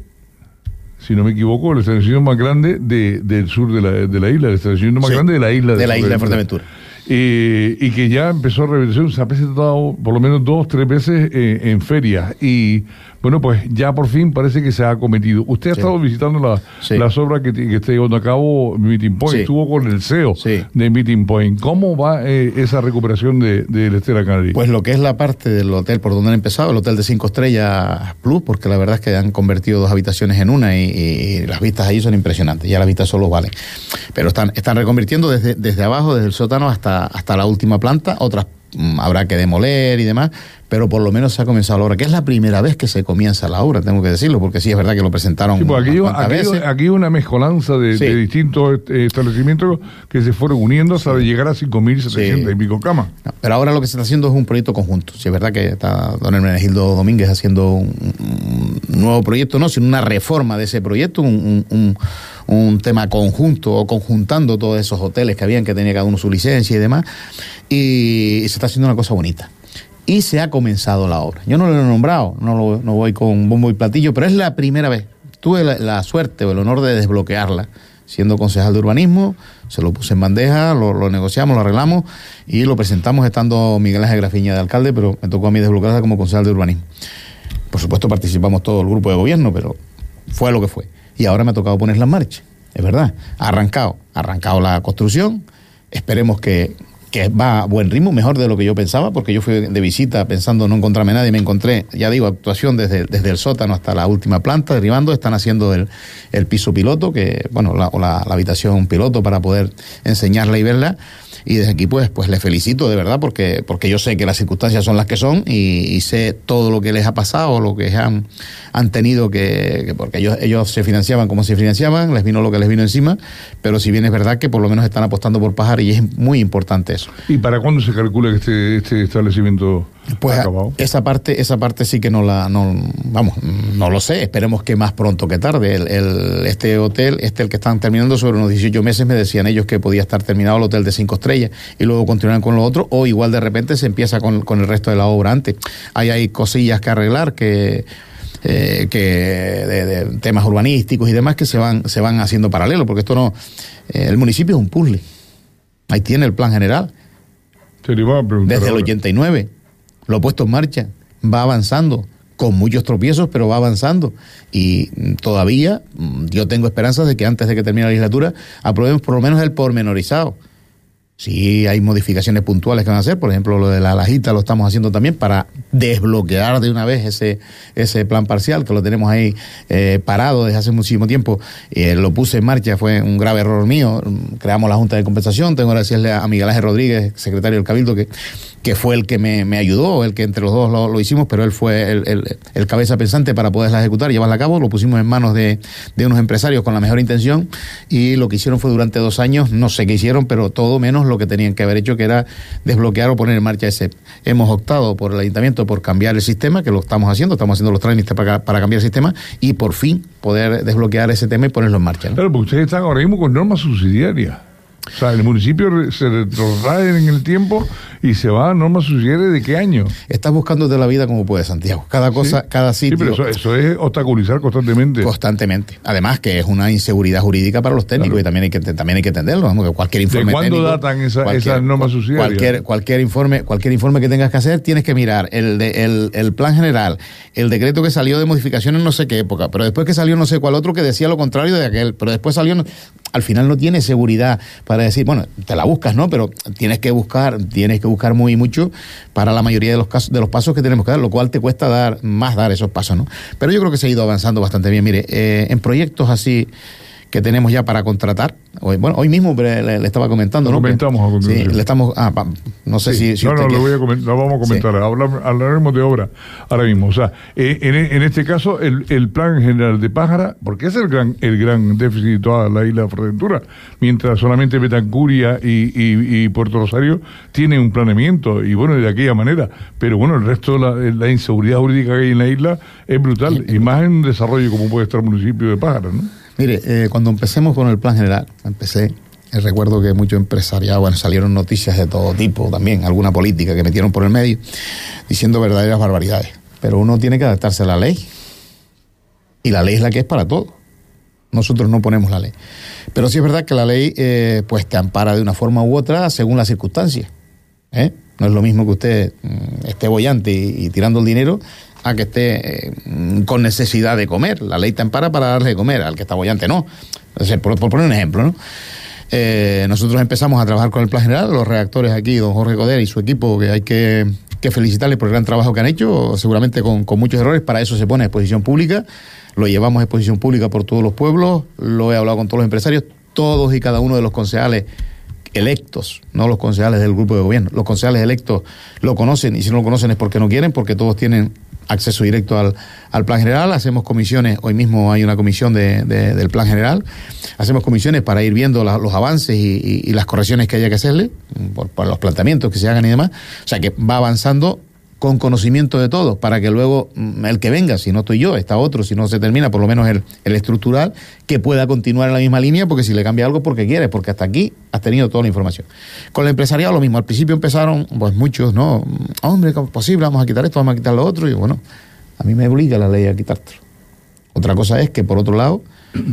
si no me equivoco, el establecimiento más grande de, del sur de la, de la isla, el establecimiento más sí, grande de la isla de, de la isla de Fuerteventura. Eh, y que ya empezó a reversión, se ha presentado por lo menos dos, tres veces eh, en ferias, y bueno, pues ya por fin parece que se ha acometido. Usted ha sí. estado visitando la, sí. las obras que, que está llevando a cabo Meeting Point, sí. estuvo con el C E O sí. de Meeting Point. ¿Cómo va eh, esa recuperación de, de la Estela Canaris? Pues lo que es la parte del hotel por donde han empezado, el hotel de cinco estrellas Plus, porque la verdad es que han convertido dos habitaciones en una, y, y las vistas ahí son impresionantes, ya las vistas solo valen. Pero están, están reconvirtiendo desde, desde abajo, desde el sótano hasta, hasta la última planta, otras mmm, habrá que demoler y demás, pero por lo menos se ha comenzado la obra, que es la primera vez que se comienza la obra, tengo que decirlo, porque sí es verdad que lo presentaron sí, pues aquí, aquí, aquí hay una mezcolanza de, sí. de distintos establecimientos que se fueron uniendo hasta sí. llegar a cinco mil setecientas sí. y pico camas. No, pero ahora lo que se está haciendo es un proyecto conjunto. Sí es verdad que está don Hermenegildo Domínguez haciendo un, un nuevo proyecto, no, sino una reforma de ese proyecto, un, un, un tema conjunto o conjuntando todos esos hoteles que habían, que tenía cada uno su licencia y demás, y se está haciendo una cosa bonita. Y se ha comenzado la obra. Yo no lo he nombrado, no, lo, no voy con bombo y platillo, pero es la primera vez. Tuve la, la suerte o el honor de desbloquearla. Siendo concejal de urbanismo, se lo puse en bandeja, lo, lo negociamos, lo arreglamos y lo presentamos estando Miguel Ángel Grafiña de alcalde, pero me tocó a mí desbloquearla como concejal de urbanismo. Por supuesto participamos todo el grupo de gobierno, pero fue lo que fue. Y ahora me ha tocado ponerla en marcha, es verdad. Ha arrancado, ha arrancado la construcción, esperemos que... que va a buen ritmo, mejor de lo que yo pensaba, porque yo fui de visita pensando no encontrarme nadie, me encontré, ya digo, actuación desde, desde el sótano hasta la última planta, derribando, están haciendo el, el piso piloto, que bueno, la, la, la habitación piloto para poder enseñarla y verla, y desde aquí pues, pues les felicito de verdad, porque, porque yo sé que las circunstancias son las que son, y, y sé todo lo que les ha pasado, lo que han, han tenido que, que porque ellos, ellos se financiaban como se financiaban, les vino lo que les vino encima, pero si bien es verdad que por lo menos están apostando por Pájara, y es muy importante eso. ¿Y para cuándo se calcula que este, este establecimiento pues ha acabado? Esa parte, esa parte sí que no la, no, vamos, no lo sé, esperemos que más pronto que tarde. El, el, este hotel, este el que están terminando sobre unos dieciocho meses, me decían ellos que podía estar terminado el hotel de cinco estrellas y luego continuar con lo otro, o igual de repente se empieza con, con el resto de la obra antes. Ahí hay cosillas que arreglar, que Eh, que de, de temas urbanísticos y demás que se van se van haciendo paralelo, porque esto no, eh, el municipio es un puzzle. Ahí tiene el plan general. Se le iba a preguntar desde ahora. el ochenta y nueve lo ha puesto en marcha, va avanzando con muchos tropiezos, pero va avanzando, y todavía yo tengo esperanzas de que antes de que termine la legislatura aprobemos por lo menos el pormenorizado. Sí, hay modificaciones puntuales que van a hacer, por ejemplo, lo de la lajita lo estamos haciendo también para desbloquear de una vez ese ese plan parcial, que lo tenemos ahí eh, parado desde hace muchísimo tiempo. Eh, lo puse en marcha, fue un grave error mío, creamos la Junta de Compensación, tengo que agradecerle a Miguel Ángel Rodríguez, secretario del Cabildo, que, que fue el que me, me ayudó, el que entre los dos lo, lo hicimos, pero él fue el, el, el cabeza pensante para poderla ejecutar y llevarla a cabo. Lo pusimos en manos de, de unos empresarios con la mejor intención, y lo que hicieron fue durante dos años, no sé qué hicieron, pero todo menos lo que tenían que haber hecho, que era desbloquear o poner en marcha ese. Hemos optado por el ayuntamiento por cambiar el sistema, que lo estamos haciendo, estamos haciendo los trámites para, para cambiar el sistema y por fin poder desbloquear ese tema y ponerlo en marcha, ¿no? Claro, porque ustedes están ahora mismo con normas subsidiarias. O sea, el municipio se retrotrae en el tiempo y se va a normas subsidiarias. ¿De qué año? Estás buscándote la vida como puedes, Santiago. Cada cosa, ¿Sí? cada sitio. Sí, pero eso, eso es obstaculizar constantemente. Constantemente. Además que es una inseguridad jurídica para los técnicos, claro. Y también hay que también hay que entenderlo. Vamos, que cualquier informe ¿De cuándo técnico, datan esa, cualquier, esas normas subsidiarias? Cualquier, cualquier informe, cualquier informe que tengas que hacer, tienes que mirar el, de, el, el plan general, el decreto que salió de modificación en no sé qué época, pero después que salió no sé cuál otro que decía lo contrario de aquel, pero después salió, no, al final no tienes seguridad para decir, bueno, te la buscas, ¿no? Pero tienes que buscar, tienes que buscar muy mucho para la mayoría de los casos, de los pasos que tenemos que dar, lo cual te cuesta dar más dar esos pasos, ¿no? Pero yo creo que se ha ido avanzando bastante bien. Mire, eh, en proyectos así que tenemos ya para contratar, hoy, bueno, hoy mismo le, le estaba comentando, lo ¿no? Comentamos a continuación. Sí, le estamos, ah, pa, no sé sí. si, si no, usted no, quiere. lo voy a comentar, lo vamos a comentar, sí. Hablar, hablaremos de obra ahora mismo. O sea, eh, en, en este caso, el, el plan general de Pájara, porque es el gran, el gran déficit de toda la isla de Fuerteventura, mientras solamente Betancuria y, y, y Puerto Rosario tienen un planeamiento, y bueno, de aquella manera, pero bueno, el resto de la, la inseguridad jurídica que hay en la isla es brutal, y más en un desarrollo como puede estar el municipio de Pájara, ¿no? Mire, eh, cuando empecemos con el plan general, empecé, eh, recuerdo que mucho empresariado, bueno, salieron noticias de todo tipo también, alguna política que metieron por el medio, diciendo verdaderas barbaridades. Pero uno tiene que adaptarse a la ley. Y la ley es la que es para todo. Nosotros no ponemos la ley. Pero sí es verdad que la ley eh, pues te ampara de una forma u otra según las circunstancias. ¿eh? No es lo mismo que usted mm, esté boyante y, y tirando el dinero a que esté eh, con necesidad de comer. La ley te ampara para darle de comer, al que está boyante no. Entonces, por, por poner un ejemplo, ¿no? Eh, nosotros empezamos a trabajar con el plan general, los redactores aquí, don Jorge Coder y su equipo, que hay que, que felicitarles por el gran trabajo que han hecho, seguramente con, con muchos errores. Para eso se pone a exposición pública, lo llevamos a exposición pública por todos los pueblos, lo he hablado con todos los empresarios, todos y cada uno de los concejales electos, no los concejales del grupo de gobierno, los concejales electos lo conocen, y si no lo conocen es porque no quieren, porque todos tienen acceso directo al, al plan general. Hacemos comisiones, hoy mismo hay una comisión de, de, del plan general, hacemos comisiones para ir viendo la, los avances y, y, y las correcciones que haya que hacerle, por, por los planteamientos que se hagan y demás. O sea que va avanzando con conocimiento de todo, para que luego el que venga, si no estoy yo, está otro, si no se termina, por lo menos el, el estructural, que pueda continuar en la misma línea, porque si le cambia algo porque quiere, porque hasta aquí has tenido toda la información. Con el empresariado lo mismo, al principio empezaron, pues muchos, ¿no? Hombre, ¿cómo es posible? Vamos a quitar esto, vamos a quitar lo otro, y bueno, a mí me obliga la ley a quitártelo. Otra cosa es que, por otro lado,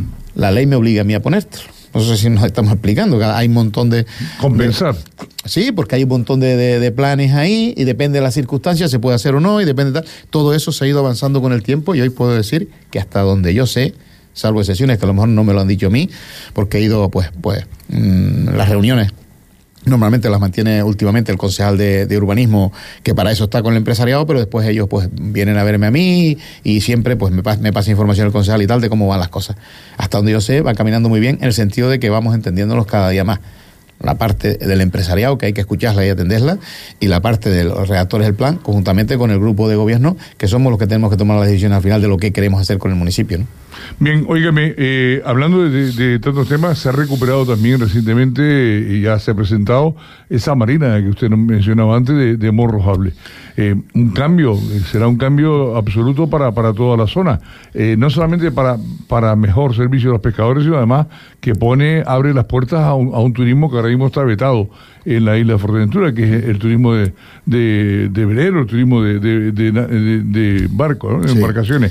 la ley me obliga a mí a ponértelo. No sé si nos estamos explicando, que hay un montón de... Compensar. De, sí, porque hay un montón de, de, de planes ahí, y depende de las circunstancias, se puede hacer o no, y depende de tal. Todo eso se ha ido avanzando con el tiempo, y hoy puedo decir que hasta donde yo sé, salvo excepciones que a lo mejor no me lo han dicho a mí, porque he ido, pues, pues mmm, las reuniones normalmente las mantiene últimamente el concejal de, de urbanismo, que para eso está con el empresariado, pero después ellos pues vienen a verme a mí y siempre pues me, pas, me pasa información el concejal y tal de cómo van las cosas. Hasta donde yo sé, va caminando muy bien, en el sentido de que vamos entendiéndonos cada día más. La parte del empresariado, que hay que escucharla y atenderla, y la parte de los redactores del plan, conjuntamente con el grupo de gobierno, que somos los que tenemos que tomar las decisiones al final de lo que queremos hacer con el municipio, ¿no? Bien, óigame, eh, hablando de, de, de tantos temas, se ha recuperado también recientemente, y ya se ha presentado, esa marina que usted mencionaba antes de, de Morro Jable. Eh, un cambio, será un cambio absoluto para, para toda la zona. Eh, no solamente para, para mejor servicio a los pescadores, sino además que pone, abre las puertas a un, a un turismo que ahora mismo está vetado en la isla de Fuerteventura, que es el turismo de, de, de velero, el turismo de, de, de, de, de barco, ¿no? De sí. embarcaciones.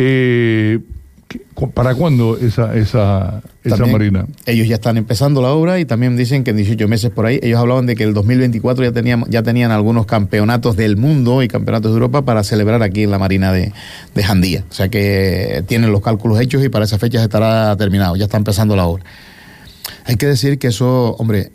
Eh, ¿Para cuándo esa esa, esa marina? Ellos ya están empezando la obra y también dicen que en dieciocho meses por ahí. Ellos hablaban de que el dos mil veinticuatro ya tenían, ya tenían algunos campeonatos del mundo y campeonatos de Europa para celebrar aquí en la marina de, de Jandía. O sea que tienen los cálculos hechos y para esa fecha estará terminado. Ya está empezando la obra. Hay que decir que eso, hombre,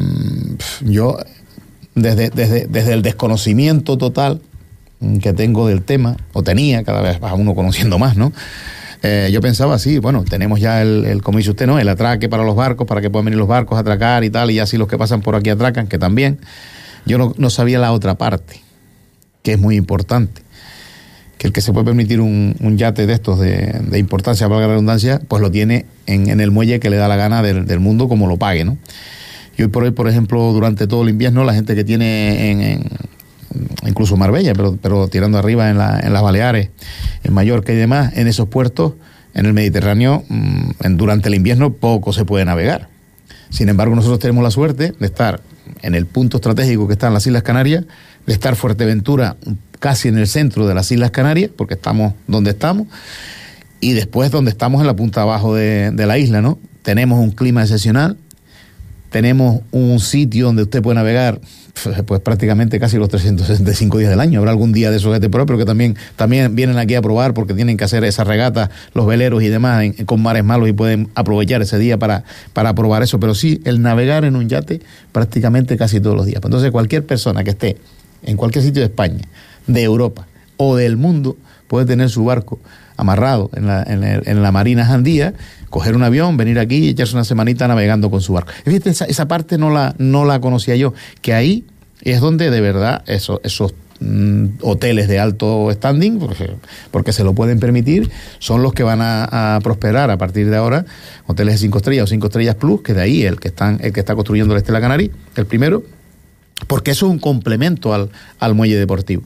mmm, yo desde, desde, desde el desconocimiento total que tengo del tema, o tenía, cada vez va uno conociendo más, ¿no? Eh, yo pensaba así, bueno, tenemos ya el, el, como dice usted, ¿no? El atraque para los barcos, para que puedan venir los barcos a atracar y tal, y así los que pasan por aquí atracan, que también. Yo no, no sabía la otra parte, que es muy importante, que el que se puede permitir un, un yate de estos de, de importancia, valga la redundancia, pues lo tiene en, en el muelle que le da la gana del, del mundo, como lo pague, ¿no? Y hoy por hoy, por ejemplo, durante todo el invierno, la gente que tiene en, en incluso Marbella, pero, pero tirando arriba en, la, en las Baleares, en Mallorca y demás, en esos puertos, en el Mediterráneo, en, durante el invierno poco se puede navegar. Sin embargo, nosotros tenemos la suerte de estar en el punto estratégico que están las Islas Canarias, de estar Fuerteventura casi en el centro de las Islas Canarias, porque estamos donde estamos, y después donde estamos en la punta abajo de, de la isla, ¿no? Tenemos un clima excepcional, tenemos un sitio donde usted puede navegar pues prácticamente casi los trescientos sesenta y cinco días del año. Habrá algún día de esos de temporada, pero que también, también vienen aquí a probar porque tienen que hacer esa regata, los veleros y demás, en, con mares malos, y pueden aprovechar ese día para, para probar eso. Pero sí, el navegar en un yate prácticamente casi todos los días. Entonces, cualquier persona que esté en cualquier sitio de España, de Europa o del mundo, puede tener su barco amarrado en la, en, el, en la Marina Jandía, coger un avión, venir aquí y echarse una semanita navegando con su barco. Fíjate, esa, esa parte no la, no la conocía yo, que ahí es donde de verdad eso, esos mm, hoteles de alto standing, porque, porque se lo pueden permitir, son los que van a, a prosperar a partir de ahora. Hoteles de cinco estrellas o cinco estrellas plus, que de ahí el que, están, el que está construyendo el Estela Canaris, el primero, porque eso es un complemento al, al muelle deportivo.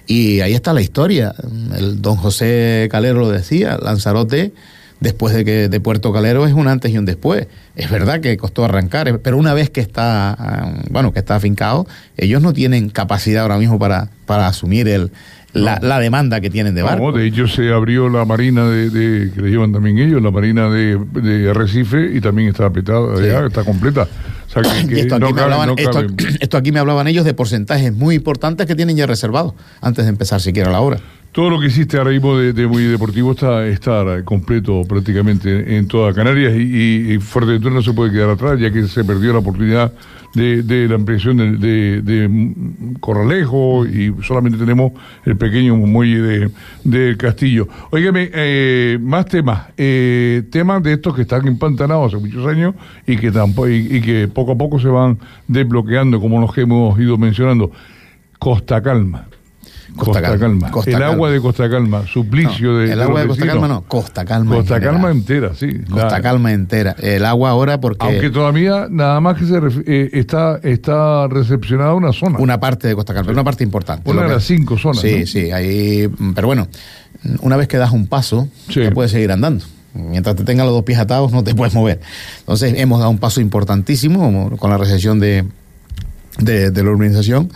Y ahí está la historia. El don José Calero lo decía, Lanzarote, después de que de Puerto Calero, es un antes y un después. Es verdad que costó arrancar, pero una vez que está, bueno, que está afincado, ellos no tienen capacidad ahora mismo para, para asumir el la, no. la demanda que tienen de barco. No, de hecho se abrió la marina de, de que le llevan también ellos, la marina de, de Arrecife, y también está apretada, sí. ya está completa. O sea, que, que esto, aquí no me cabe, hablaban, no esto, esto aquí me hablaban ellos de porcentajes muy importantes que tienen ya reservados antes de empezar siquiera la obra. Todo lo que hiciste ahora mismo de, de muy deportivo está, está completo prácticamente en toda Canarias, y, y, y Fuerteventura no se puede quedar atrás, ya que se perdió la oportunidad de, de la ampliación de, de, de Corralejo, y solamente tenemos el pequeño muelle de, de Castillo. Óigame, eh, más temas, eh, temas de estos que están empantanados hace muchos años y que, tampoco, y, y que poco a poco se van desbloqueando, como los que hemos ido mencionando. Costa Calma. Costa, Costa Calma. Costa el Calma. Agua de Costa Calma, suplicio no, de El de agua de Costa vecinos. Calma no, Costa Calma Costa entera. Calma entera, sí. Costa la, Calma entera. El agua ahora porque... Aunque todavía nada más que se ref, eh, está, está recepcionada una zona. Una parte de Costa Calma, sí. Una parte importante. Una de las cinco zonas. Sí, ¿no? sí, ahí... Pero bueno, una vez que das un paso, sí. ya puedes seguir andando. Mientras te tengan los dos pies atados no te puedes mover. Entonces hemos dado un paso importantísimo con la recepción de, de, de la urbanización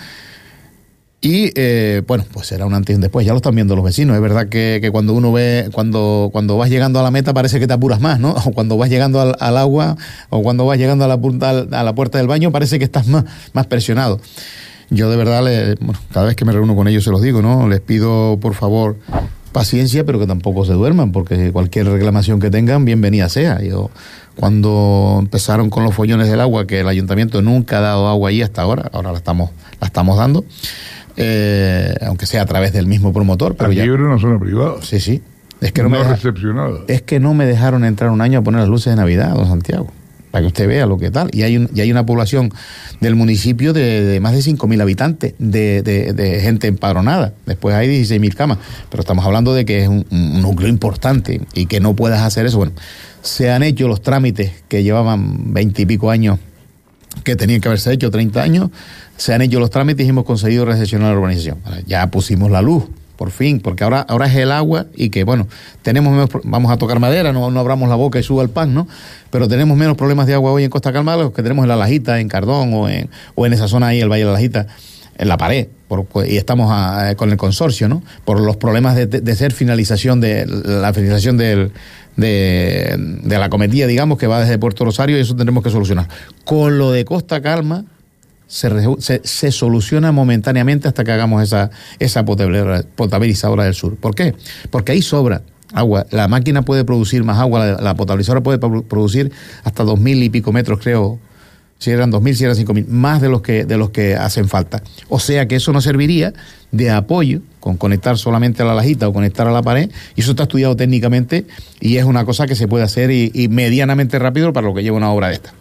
y eh, bueno, pues será un antes y un después. Ya lo están viendo los vecinos. Es verdad que, que cuando uno ve, cuando, cuando vas llegando a la meta parece que te apuras más, ¿no? O cuando vas llegando al, al agua o cuando vas llegando a la, punta, a la puerta del baño parece que estás más, más presionado. Yo de verdad, le, bueno, cada vez que me reúno con ellos se los digo, ¿no? Les pido por favor paciencia, pero que tampoco se duerman, porque cualquier reclamación que tengan, bienvenida sea. Yo, cuando empezaron con los follones del agua, que el ayuntamiento nunca ha dado agua ahí hasta ahora, ahora la estamos, la estamos dando, eh, aunque sea a través del mismo promotor. Pero aquí ya era una zona privada. Sí, sí. Es que no, no me deja, recepcionada. Es que no me dejaron entrar un año a poner las luces de Navidad, don Santiago, para que usted vea lo que tal. Y hay, un, y hay una población del municipio de, de más de cinco mil habitantes, de, de, de gente empadronada. Después hay dieciséis mil camas. Pero estamos hablando de que es un, un núcleo importante y que no puedas hacer eso. Bueno, se han hecho los trámites que llevaban veinte y pico años, que tenían que haberse hecho, treinta años. Se han hecho los trámites y hemos conseguido recepcionar la urbanización. Ya pusimos la luz, por fin, porque ahora, ahora es el agua y que, bueno, tenemos menos, vamos a tocar madera, no, no abramos la boca y suba el pan, ¿no? Pero tenemos menos problemas de agua hoy en Costa Calma los que tenemos en La Lajita, en Cardón o en, o en esa zona ahí, el Valle de La Lajita, en La Pared, por, y estamos a, con el consorcio, ¿no? Por los problemas de, de, de ser finalización de la finalización del, de, de la cometida, digamos, que va desde Puerto Rosario y eso tendremos que solucionar. Con lo de Costa Calma, Se, se, se soluciona momentáneamente hasta que hagamos esa, esa potabilizadora del sur. ¿Por qué? Porque ahí sobra agua. La máquina puede producir más agua, la, la potabilizadora puede producir hasta dos mil y pico metros, creo. Si eran dos mil, si eran cinco mil, más de los que de los que hacen falta. O sea que eso nos serviría de apoyo con conectar solamente a La Lajita o conectar a La Pared, y eso está estudiado técnicamente y es una cosa que se puede hacer y, y medianamente rápido para lo que lleva una obra de esta.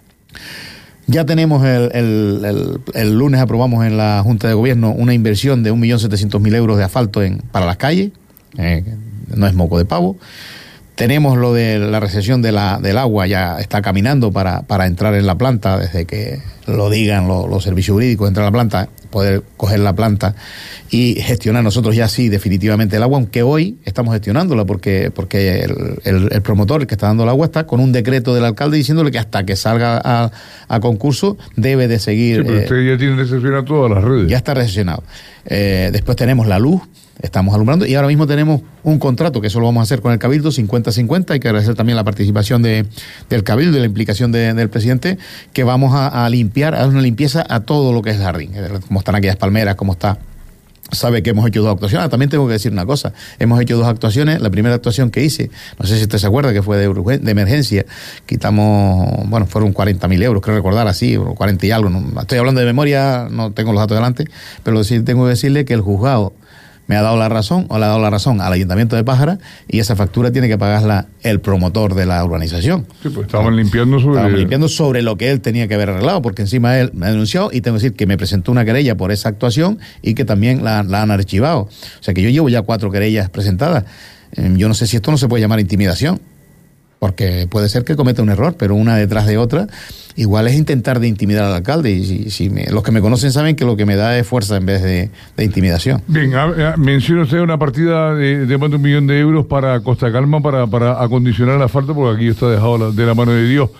Ya tenemos el, el, el, el lunes aprobamos en la Junta de Gobierno una inversión de un millón setecientos mil euros de asfalto en, para las calles, eh, no es moco de pavo. Tenemos lo de la recepción de la, del agua, ya está caminando para, para entrar en la planta, desde que lo digan los, los servicios jurídicos, entrar a la planta, poder coger la planta y gestionar nosotros ya sí definitivamente el agua, aunque hoy estamos gestionándola porque, porque el, el, el promotor, el que está dando el agua, está con un decreto del alcalde diciéndole que hasta que salga a, a concurso debe de seguir. Sí, pero usted eh, ya tiene recepcionado todas las redes. Ya está recepcionado. Eh, después tenemos la luz, estamos alumbrando y ahora mismo tenemos un contrato que eso lo vamos a hacer con el Cabildo cincuenta cincuenta. Hay que agradecer también la participación de, del Cabildo y la implicación de, del presidente, que vamos a, a limpiar, a dar una limpieza a todo lo que es el jardín, como están aquellas palmeras, como está. Sabe que hemos hecho dos actuaciones. También tengo que decir una cosa, hemos hecho dos actuaciones. La primera actuación que hice, no sé si usted se acuerda, que fue de, de emergencia, quitamos, bueno, fueron cuarenta mil euros, creo recordar así, cuarenta y algo, no, estoy hablando de memoria, no tengo los datos delante, pero sí tengo que decirle que el juzgado me ha dado la razón, o le ha dado la razón al Ayuntamiento de Pájara, y esa factura tiene que pagarla el promotor de la urbanización. Sí, pues estaban limpiando sobre... Estaban limpiando sobre lo que él tenía que haber arreglado, porque encima él me ha denunciado, y tengo que decir que me presentó una querella por esa actuación, y que también la, la han archivado. O sea que yo llevo ya cuatro querellas presentadas. Eh, yo no sé si esto no se puede llamar intimidación, porque puede ser que cometa un error, pero una detrás de otra, igual es intentar de intimidar al alcalde, y si, si me, los que me conocen saben que lo que me da es fuerza en vez de, de intimidación. Bien, a, a, menciona usted una partida de, de más de un millón de euros para Costa Calma, para, para acondicionar el asfalto, porque aquí está dejado la, de la mano de Dios,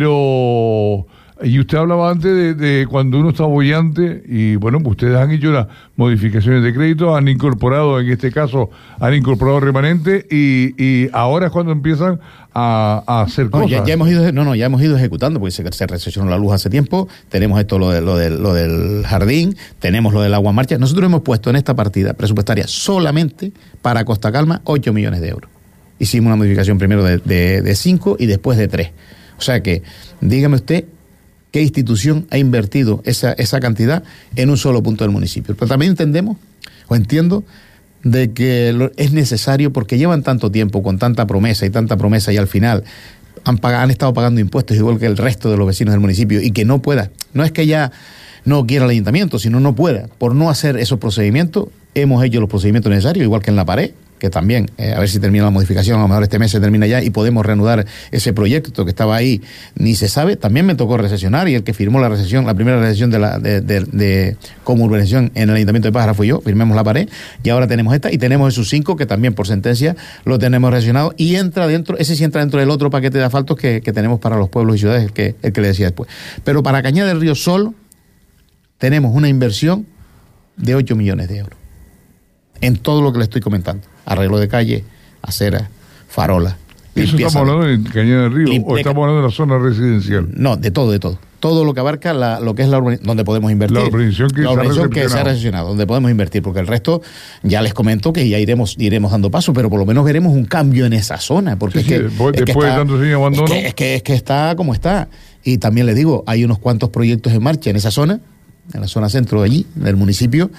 pero... Y usted hablaba antes de, de cuando uno está boyante y, bueno, pues ustedes han hecho las modificaciones de crédito, han incorporado, en este caso, han incorporado remanente y, y ahora es cuando empiezan a, a hacer no, cosas. Ya, ya hemos ido, no, no, ya hemos ido ejecutando, porque se, se recesionó la luz hace tiempo, tenemos esto, lo, de, lo, de, lo del jardín, tenemos lo del agua en marcha. Nosotros hemos puesto en esta partida presupuestaria solamente para Costa Calma ocho millones de euros. Hicimos una modificación primero de, de, de cinco y después de tres. O sea que, dígame usted, ¿qué institución ha invertido esa, esa cantidad en un solo punto del municipio? Pero también entendemos, o entiendo, de que lo, es necesario, porque llevan tanto tiempo con tanta promesa y tanta promesa, y al final han, pagado, han estado pagando impuestos igual que el resto de los vecinos del municipio, y que no pueda, no es que ya no quiera el ayuntamiento, sino no pueda, por no hacer esos procedimientos, hemos hecho los procedimientos necesarios, igual que en La Pared, que también, eh, a ver si termina la modificación, a lo mejor este mes se termina ya y podemos reanudar ese proyecto que estaba ahí, ni se sabe. También me tocó recesionar y el que firmó la recesión, la primera recesión de la de, de, de como urbanización en el Ayuntamiento de Pájara fui yo, firmemos La Pared y ahora tenemos esta y tenemos esos cinco que también por sentencia lo tenemos recesionado y entra dentro, ese sí entra dentro del otro paquete de asfaltos que, que tenemos para los pueblos y ciudades, el que, el que le decía después. Pero para Cañada del Río solo tenemos una inversión de ocho millones de euros en todo lo que le estoy comentando. Arreglo de calle, acera, farola. ¿Eso estamos hablando de Cañada del Río o estamos hablando de la zona residencial? No, de todo, de todo. Todo lo que abarca la, lo que es la urbanización, donde podemos invertir. La urbanización que, la urbanización se, ha que se ha recesionado, donde podemos invertir, porque el resto, ya les comento que ya iremos iremos dando paso, pero por lo menos veremos un cambio en esa zona, porque sí, es, sí, que, después, es, que después está, de tantos años de abandono. es, que, es, que, es que está como está. Y también les digo, hay unos cuantos proyectos en marcha en esa zona, en la zona centro de allí, del municipio,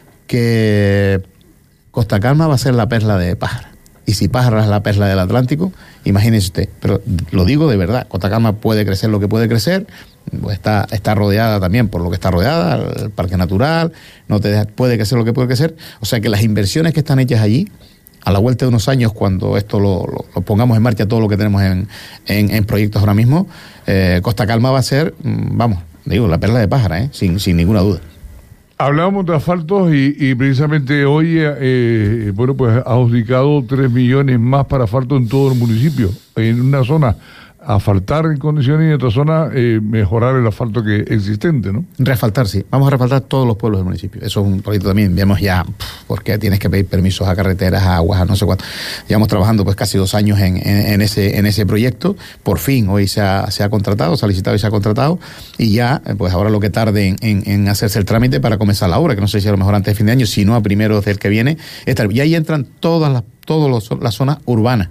que Costa Calma va a ser la perla de Pájara. Y si Pájara es la perla del Atlántico, imagínense usted, pero lo digo de verdad, Costa Calma puede crecer lo que puede crecer, pues está, está rodeada también por lo que está rodeada, el parque natural, no te deja, puede crecer lo que puede crecer, o sea que las inversiones que están hechas allí, a la vuelta de unos años, cuando esto lo, lo, lo pongamos en marcha, todo lo que tenemos en, en, en proyectos ahora mismo, eh, Costa Calma va a ser, vamos, digo, la perla de Pájara, ¿eh? sin, sin ninguna duda. Hablábamos de asfaltos y, y precisamente hoy, eh, bueno, pues ha adjudicado tres millones más para asfalto en todo el municipio. En una zona asfaltar en condiciones y en otra zona eh, mejorar el asfalto que existente, ¿no? Refaltar, sí. Vamos a refaltar todos los pueblos del municipio. Eso es un proyecto también. Vemos ya, porque tienes que pedir permisos a carreteras, a aguas, a no sé cuánto. Llevamos trabajando pues casi dos años en, en, en ese en ese proyecto. Por fin hoy se ha, se ha contratado, se ha licitado y se ha contratado. Y ya, pues ahora lo que tarde en, en, en hacerse el trámite para comenzar la obra, que no sé si a lo mejor antes de fin de año, si no a primeros del que viene. Y ahí entran todas las, todas los, las zonas urbanas.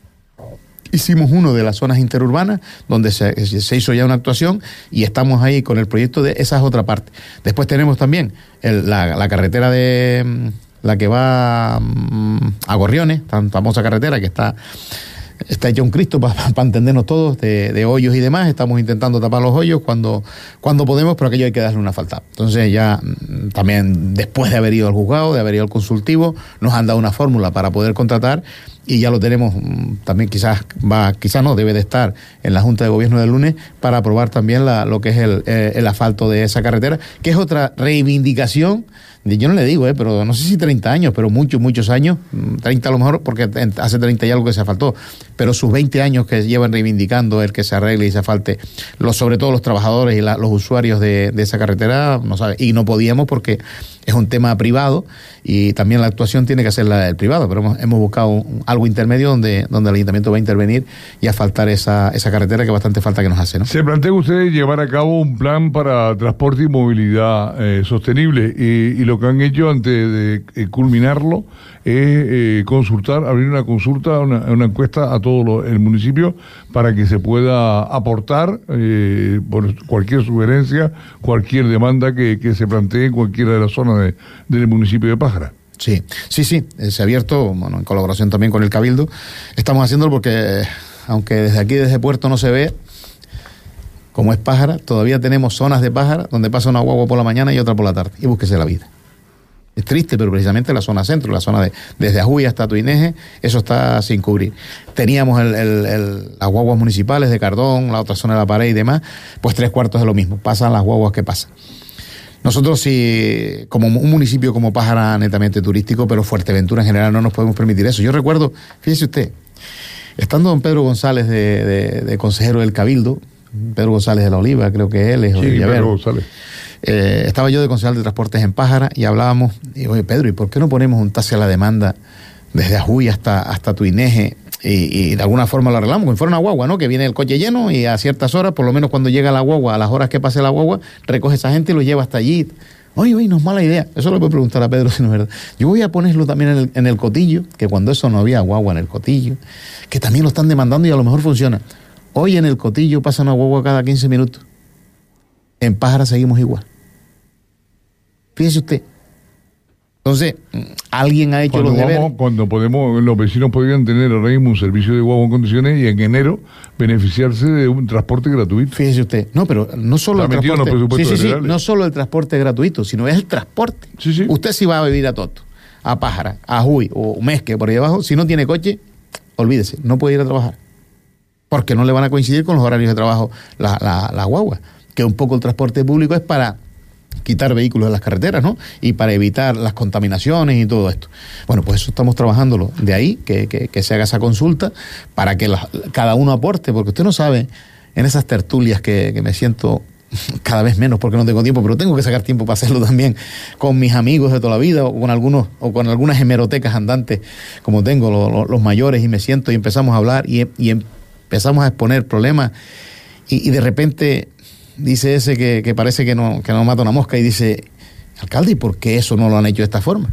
Hicimos uno de las zonas interurbanas, donde se, se hizo ya una actuación y estamos ahí con el proyecto de esa es otra parte. Después tenemos también el, la, la carretera de la que va a Gorriones, tan famosa carretera que está, está hecha un Cristo para pa, pa entendernos todos, de, de hoyos y demás. Estamos intentando tapar los hoyos cuando, cuando podemos, pero aquello hay que darle una falta. Entonces ya también después de haber ido al juzgado, de haber ido al consultivo, nos han dado una fórmula para poder contratar. Y ya lo tenemos, también quizás va, quizás no, debe de estar en la Junta de Gobierno del lunes para aprobar también la, lo que es el, el asfalto de esa carretera, que es otra reivindicación, de, yo no le digo, eh, pero no sé si treinta años, pero muchos, muchos años, treinta a lo mejor, porque hace treinta y algo que se asfaltó, pero sus veinte años que llevan reivindicando el que se arregle y se asfalte, los, sobre todo los trabajadores y la, los usuarios de, de esa carretera, no sabe, y no podíamos porque es un tema privado y también la actuación tiene que ser la del privado, pero hemos, hemos buscado un, algo intermedio donde, donde el ayuntamiento va a intervenir y asfaltar esa, esa carretera que bastante falta que nos hace, ¿no? Se plantea usted llevar a cabo un plan para transporte y movilidad eh, sostenible y, y lo que han hecho antes de eh, culminarlo es eh, consultar, abrir una consulta, una, una encuesta a todo lo, el municipio para que se pueda aportar eh, por cualquier sugerencia, cualquier demanda que, que se plantee en cualquiera de las zonas de, del municipio de Pájara. Sí, sí, sí, se ha abierto, bueno, en colaboración también con el Cabildo. Estamos haciéndolo porque, aunque desde aquí, desde Puerto no se ve, como es Pájara, todavía tenemos zonas de Pájara donde pasa una guagua por la mañana y otra por la tarde, y búsquese la vida. Es triste, pero precisamente la zona centro, la zona de desde Ajuy hasta Tuineje, eso está sin cubrir. Teníamos el, el, el, las guaguas municipales de Cardón, la otra zona de La Pared y demás, pues tres cuartos de lo mismo, pasan las guaguas que pasan. Nosotros, si, como un municipio como Pájara netamente turístico, pero Fuerteventura en general, no nos podemos permitir eso. Yo recuerdo, fíjese usted, estando don Pedro González de, de, de consejero del Cabildo, Pedro González de la Oliva, creo que él es. Sí, Pedro González. Eh, estaba yo de concejal de transportes en Pájara y hablábamos, y oye Pedro, ¿y por qué no ponemos un tase a la demanda desde Ajuy hasta, hasta Tuineje y, y de alguna forma lo arreglamos? Como si fuera una guagua, ¿no? Que viene el coche lleno y a ciertas horas, por lo menos cuando llega la guagua, a las horas que pase la guagua, recoge esa gente y lo lleva hasta allí. Oye, oye, no es mala idea. Eso lo voy a preguntar a Pedro si no es verdad. Yo voy a ponerlo también en el, en el Cotillo, que cuando eso no había guagua en el Cotillo, que también lo están demandando y a lo mejor funciona. Hoy en el Cotillo pasa una guagua cada quince minutos. En Pájara seguimos igual. Fíjese usted. Entonces, alguien ha hecho cuando los deberes. Vamos, cuando podemos, los vecinos podrían tener ahora mismo un servicio de guagua en condiciones y en enero beneficiarse de un transporte gratuito. Fíjese usted, no, pero no solo el transporte. Sí, sí, sí, no solo el transporte gratuito, sino es el transporte. Sí, sí. Usted si va a vivir a Toto, a Pájara, a Juy o Mesque por ahí abajo, si no tiene coche, olvídese, no puede ir a trabajar. Porque no le van a coincidir con los horarios de trabajo la, la, la guagua. Que un poco el transporte público es para quitar vehículos de las carreteras, ¿no? Y para evitar las contaminaciones y todo esto. Bueno, pues eso estamos trabajándolo. De ahí que, que, que se haga esa consulta para que la, cada uno aporte, porque usted no sabe, en esas tertulias que, que me siento cada vez menos porque no tengo tiempo, pero tengo que sacar tiempo para hacerlo también con mis amigos de toda la vida o con algunos o con algunas hemerotecas andantes como tengo lo, lo, los mayores, y me siento y empezamos a hablar y, y empezamos a exponer problemas y, y de repente dice ese que, que parece que no, que no mata una mosca y dice: alcalde, ¿y por qué eso no lo han hecho de esta forma?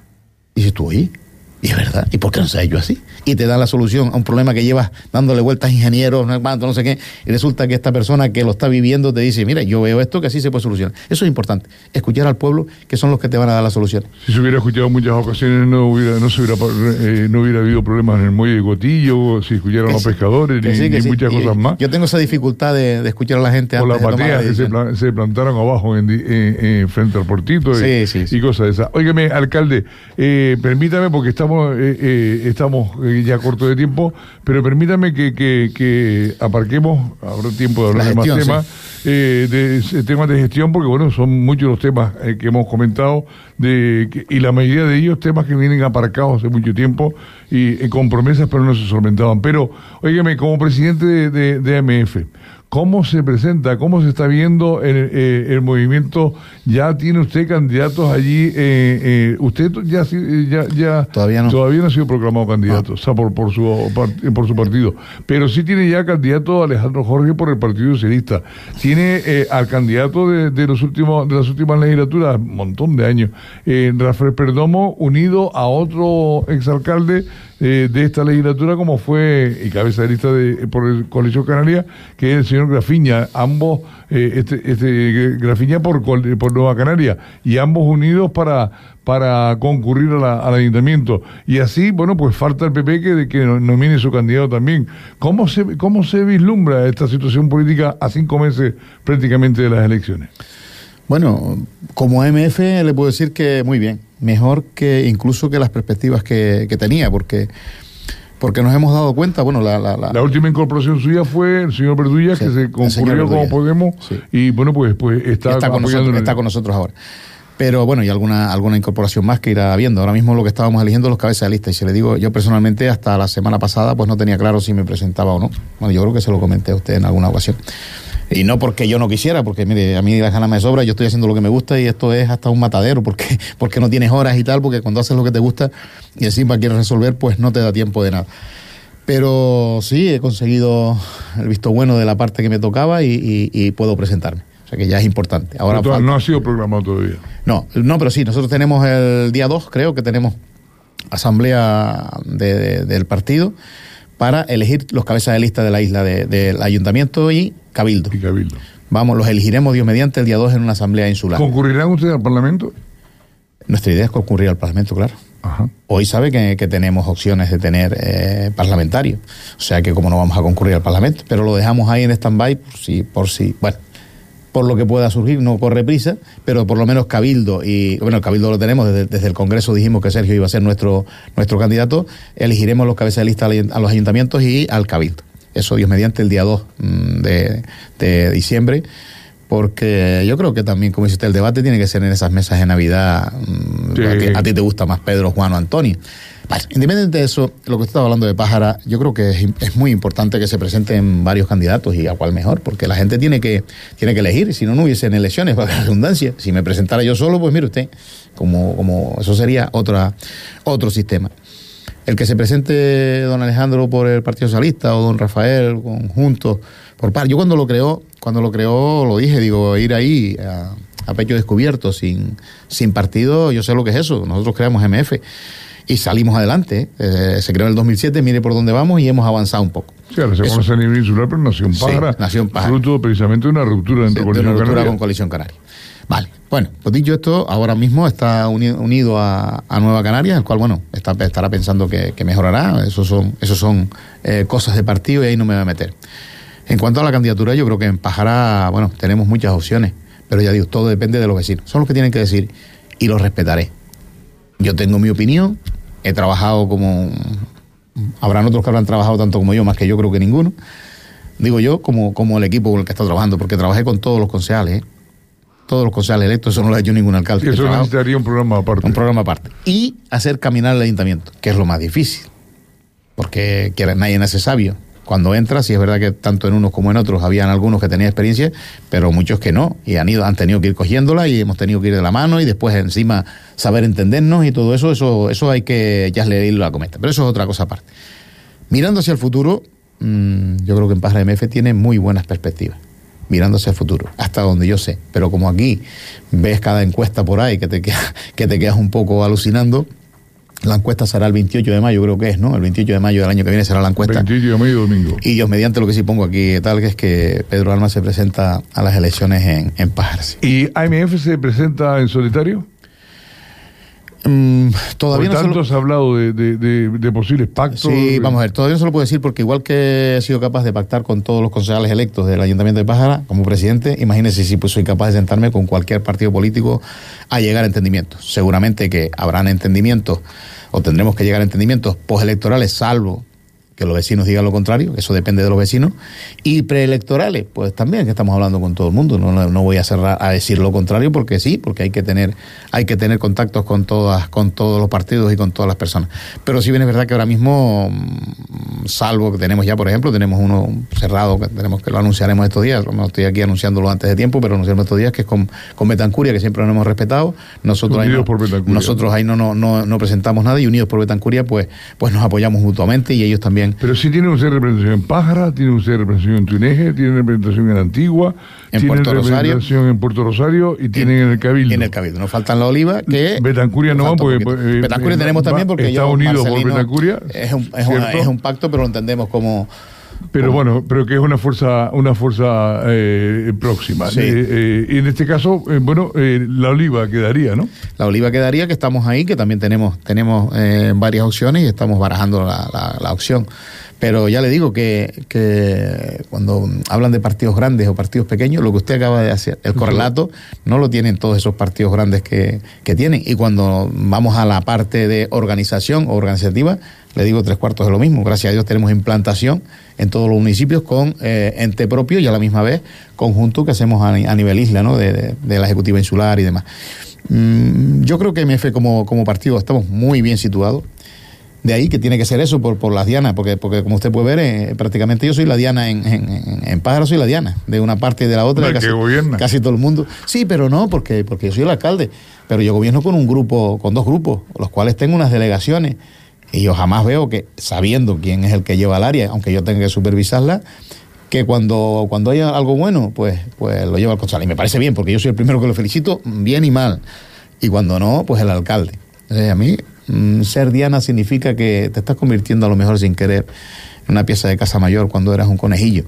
Y dices tú, oye, y es verdad, ¿y por qué no se ha hecho así? Y te dan la solución a un problema que llevas dándole vueltas a ingenieros, no, no sé qué, y resulta que esta persona que lo está viviendo te dice: mira, yo veo esto que así se puede solucionar. Eso es importante, escuchar al pueblo, que son los que te van a dar la solución. Si se hubiera escuchado en muchas ocasiones no hubiera no se hubiera eh, no hubiera habido problemas en el muelle de Gotillo, si escucharan a los sí, pescadores, ni, sí, ni sí. muchas y, cosas más. Yo tengo esa dificultad de, de escuchar a la gente o antes las de tomar la bateas que se, plan, se plantaron abajo en, en, en frente al portito sí, y, sí, sí. y cosas de esas. Óigame, alcalde, eh, permítame, porque estamos eh, eh, estamos eh, ya corto de tiempo, pero permítame que, que, que aparquemos, habrá tiempo de hablar de más temas, sí. eh, de temas de gestión, porque bueno, son muchos los temas eh, que hemos comentado, de que, y la mayoría de ellos temas que vienen aparcados hace mucho tiempo y eh, con promesas pero no se solventaban. Pero, óigame, como presidente de, de, de A M F, ¿cómo se presenta? ¿Cómo se está viendo el, eh, el movimiento? ¿Ya tiene usted candidatos allí? Eh, eh, ¿Usted ya, ya, ya todavía no todavía no ha sido proclamado candidato, no. o sea, por, por, su, por su partido? Pero sí tiene ya candidato Alejandro Jorge por el Partido Socialista. Tiene eh, al candidato de, de los últimos de las últimas legislaturas, un montón de años, eh, Rafael Perdomo, unido a otro exalcalde eh, de esta legislatura, como fue, y cabeza de lista de, por el Coalición Canaria, que es el señor Grafiña, ambos, eh, este, este Grafiña por, por Nueva Canaria, y ambos unidos para, para concurrir a la, al ayuntamiento. Y así, bueno, pues falta el P P que, que nomine su candidato también. ¿Cómo se, cómo se vislumbra esta situación política a cinco meses prácticamente de las elecciones? Bueno, como A M F le puedo decir que muy bien, mejor que incluso que las perspectivas que, que tenía, porque porque nos hemos dado cuenta, bueno, la... La, la, la última incorporación suya fue el señor Verdulla, sí, que se concurrió como Podemos, sí. y bueno, pues, pues está, está, con nosotros, está con nosotros ahora. Pero bueno, y alguna alguna incorporación más que irá habiendo. Ahora mismo lo que estábamos eligiendo los cabezas de lista, y si le digo, yo personalmente hasta la semana pasada pues no tenía claro si me presentaba o no. Bueno, yo creo que se lo comenté a usted en alguna ocasión. Y no porque yo no quisiera, porque mire, a mí las ganas me sobra, yo estoy haciendo lo que me gusta y esto es hasta un matadero, porque, porque no tienes horas y tal, porque cuando haces lo que te gusta y encima quieres resolver, pues no te da tiempo de nada. Pero sí, he conseguido el visto bueno de la parte que me tocaba y, y, y puedo presentarme. O sea que ya es importante. Ahora falta... No ha sido programado todavía. No, no, pero sí, nosotros tenemos el día dos, creo que tenemos asamblea de, de, del partido para elegir los cabezas de lista de la isla, de, del ayuntamiento y cabildo. Y cabildo. Vamos, los elegiremos, Dios mediante, el día dos en una asamblea insular. ¿Concurrirán ustedes al Parlamento? Nuestra idea es concurrir al Parlamento, claro. Ajá. Hoy sabe que, que tenemos opciones de tener eh, parlamentarios, o sea que como no vamos a concurrir al Parlamento, pero lo dejamos ahí en stand-by por si, por si, bueno, por lo que pueda surgir, no corre prisa, pero por lo menos cabildo, y bueno, el cabildo lo tenemos, desde, desde el Congreso dijimos que Sergio iba a ser nuestro, nuestro candidato, elegiremos los cabezas de lista a los ayuntamientos y al cabildo. Eso, Dios mediante, el día dos de, de diciembre, porque yo creo que también, como dice usted, el debate tiene que ser en esas mesas de Navidad. Sí. A, ti, a ti te gusta más Pedro, Juan o Antonio. Vale, independientemente de eso, lo que usted estaba hablando de Pájara, yo creo que es, es muy importante que se presenten varios candidatos y a cuál mejor, porque la gente tiene que tiene que elegir, si no, no hubiesen elecciones, para la redundancia. Si me presentara yo solo, pues mire usted, como, como eso sería otra, otro sistema. El que se presente don Alejandro por el Partido Socialista o don Rafael juntos por par. Yo cuando lo creó, cuando lo creó lo dije, digo, ir ahí a, a pecho descubierto, sin, sin partido, yo sé lo que es eso. Nosotros creamos M F y salimos adelante. Eh, se creó en el dos mil siete, mire por dónde vamos y hemos avanzado un poco. Sí, ahora se conoce a nivel insular, pero Nación Pájara, sí, Nación Pájara, fruto precisamente de una ruptura entre sí, Coalición de una ruptura Canaria. con Coalición Canaria. Vale, bueno, pues dicho esto, ahora mismo está uni- unido a, a Nueva Canarias, el cual, bueno, está, estará pensando que, que mejorará. Eso son, eso son eh, cosas de partido y ahí no me voy a meter. En cuanto a la candidatura, yo creo que en Pájara, bueno, tenemos muchas opciones, pero ya digo, todo depende de los vecinos. Son los que tienen que decir y los respetaré. Yo tengo mi opinión, he trabajado como... Habrán otros que habrán trabajado tanto como yo, más que yo creo que ninguno. Digo yo, como, como el equipo con el que está trabajando, porque trabajé con todos los concejales, ¿eh? Todos los concejales electos, eso no lo ha hecho ningún alcalde. Eso necesitaría un programa aparte. Un programa aparte. Y hacer caminar el ayuntamiento, que es lo más difícil. Porque nadie nace sabio. Cuando entras, sí es verdad que tanto en unos como en otros habían algunos que tenían experiencia, pero muchos que no, y han ido, han tenido que ir cogiéndola y hemos tenido que ir de la mano y después encima saber entendernos y todo eso, eso, eso hay que ya leerlo a la cometa. Pero eso es otra cosa aparte. Mirando hacia el futuro, mmm, yo creo que en Pájara M F tiene muy buenas perspectivas. Mirando hacia el futuro, hasta donde yo sé. Pero como aquí ves cada encuesta por ahí que te quedas, que te quedas un poco alucinando. La encuesta será el veintiocho de mayo, creo que es, ¿no? El veintiocho de mayo del año que viene será la encuesta. veintiocho de mayo, domingo. Y Dios mediante, lo que sí pongo aquí, tal, que es que Pedro Alma se presenta a las elecciones en, en Pájara. ¿Y A M F se presenta en solitario? Mm, todavía Por no tanto, se lo... se ha hablado de, de, de, de posibles pactos. Sí, vamos a ver, todavía no se lo puedo decir porque igual que he sido capaz de pactar con todos los concejales electos del Ayuntamiento de Pájara como presidente, imagínense si pues soy capaz de sentarme con cualquier partido político a llegar a entendimientos. Seguramente que habrán entendimientos o tendremos que llegar a entendimientos postelectorales, salvo que los vecinos digan lo contrario, eso depende de los vecinos, y preelectorales, pues también que estamos hablando con todo el mundo, no, no voy a cerrar a decir lo contrario porque sí, porque hay que tener hay que tener contactos con todas con todos los partidos y con todas las personas. Pero sí bien es verdad que ahora mismo, salvo que tenemos ya, por ejemplo, tenemos uno cerrado, que tenemos que lo anunciaremos estos días, no estoy aquí anunciándolo antes de tiempo, pero anunciaremos estos días, que es con, con Betancuria, que siempre nos hemos respetado. Nosotros ahí no, por Betancuria. Nosotros ahí no, no, no, no presentamos nada y Unidos por Betancuria, pues, pues nos apoyamos mutuamente y ellos también. Pero sí tiene usted representación en Pájara, tiene usted representación en Tuineje, tiene representación en Antigua, en tiene Puerto representación Rosario, en Puerto Rosario y tienen en, en el Cabildo. En el Cabildo. Nos faltan la Oliva, que... Betancuria no va porque... Eh, Betancuria eh, tenemos va, también porque está yo, unido Marcelino, por Betancuria. Es un, es, un, es un pacto, pero lo entendemos como... Pero como, bueno, pero que es una fuerza una fuerza eh, próxima. Sí. Eh, eh, y en este caso, eh, bueno, eh, la Oliva quedaría, ¿no? La Oliva quedaría, que estamos ahí, que también tenemos tenemos eh, varias opciones y estamos barajando la, la, la opción. Pero ya le digo que, que cuando hablan de partidos grandes o partidos pequeños, lo que usted acaba de hacer, el correlato, no lo tienen todos esos partidos grandes que, que tienen. Y cuando vamos a la parte de organización o organizativa, le digo tres cuartos de lo mismo. Gracias a Dios tenemos implantación en todos los municipios con eh, ente propio y a la misma vez conjunto que hacemos a, a nivel isla, ¿no? De, de, de la Ejecutiva Insular y demás. Mm, yo creo que M F como, como partido estamos muy bien situados. De ahí que tiene que ser eso por, por las dianas, porque, porque como usted puede ver, eh, prácticamente yo soy la diana en, en, en, en Pájara, soy la diana, de una parte y de la otra, de casi, casi todo el mundo. Sí, pero no, porque, porque yo soy el alcalde, pero yo gobierno con un grupo, con dos grupos, los cuales tengo unas delegaciones, y yo jamás veo que, sabiendo quién es el que lleva el área, aunque yo tenga que supervisarla, que cuando, cuando haya algo bueno, pues, pues lo lleva el concejal. Y me parece bien, porque yo soy el primero que lo felicito, bien y mal. Y cuando no, pues el alcalde. Entonces, a mí... ser diana significa que te estás convirtiendo a lo mejor sin querer en una pieza de casa mayor cuando eras un conejillo.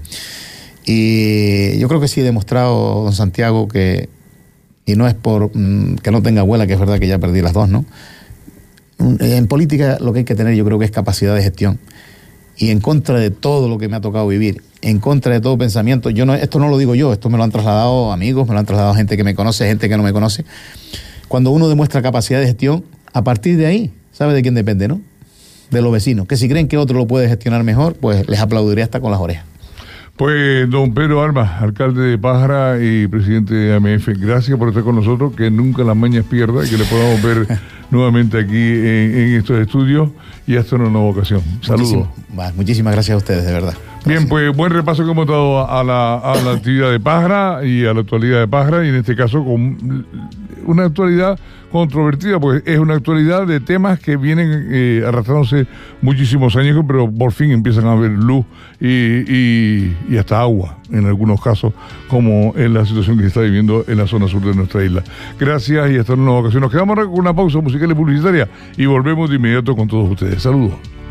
Y yo creo que sí he demostrado, don Santiago, que, y no es por mmm, que no tenga abuela, que es verdad que ya perdí las dos, ¿no? En política lo que hay que tener yo creo que es capacidad de gestión. Y en contra de todo lo que me ha tocado vivir, en contra de todo pensamiento, yo no, esto no lo digo yo, esto me lo han trasladado amigos, me lo han trasladado gente que me conoce, gente que no me conoce. Cuando uno demuestra capacidad de gestión, a partir de ahí, ¿sabe de quién depende, no? De los vecinos, que si creen que otro lo puede gestionar mejor, pues les aplaudiría hasta con las orejas. Pues don Pedro Alma, alcalde de Pájara y presidente de A M F, gracias por estar con nosotros, que nunca las mañas pierda y que le podamos ver nuevamente aquí en, en estos estudios y hasta una nueva ocasión. Saludos. Muchísimas, muchísimas gracias a ustedes, de verdad. Gracias. Bien, pues buen repaso que hemos dado a la, a la actividad de Pájara y a la actualidad de Pájara, y en este caso con una actualidad controvertida, pues es una actualidad de temas que vienen eh, arrastrándose muchísimos años, pero por fin empiezan a haber luz y, y, y hasta agua en algunos casos, como en la situación que se está viviendo en la zona sur de nuestra isla. Gracias y hasta una nueva ocasión. Nos quedamos con una pausa musical y publicitaria y volvemos de inmediato con todos ustedes. Saludos.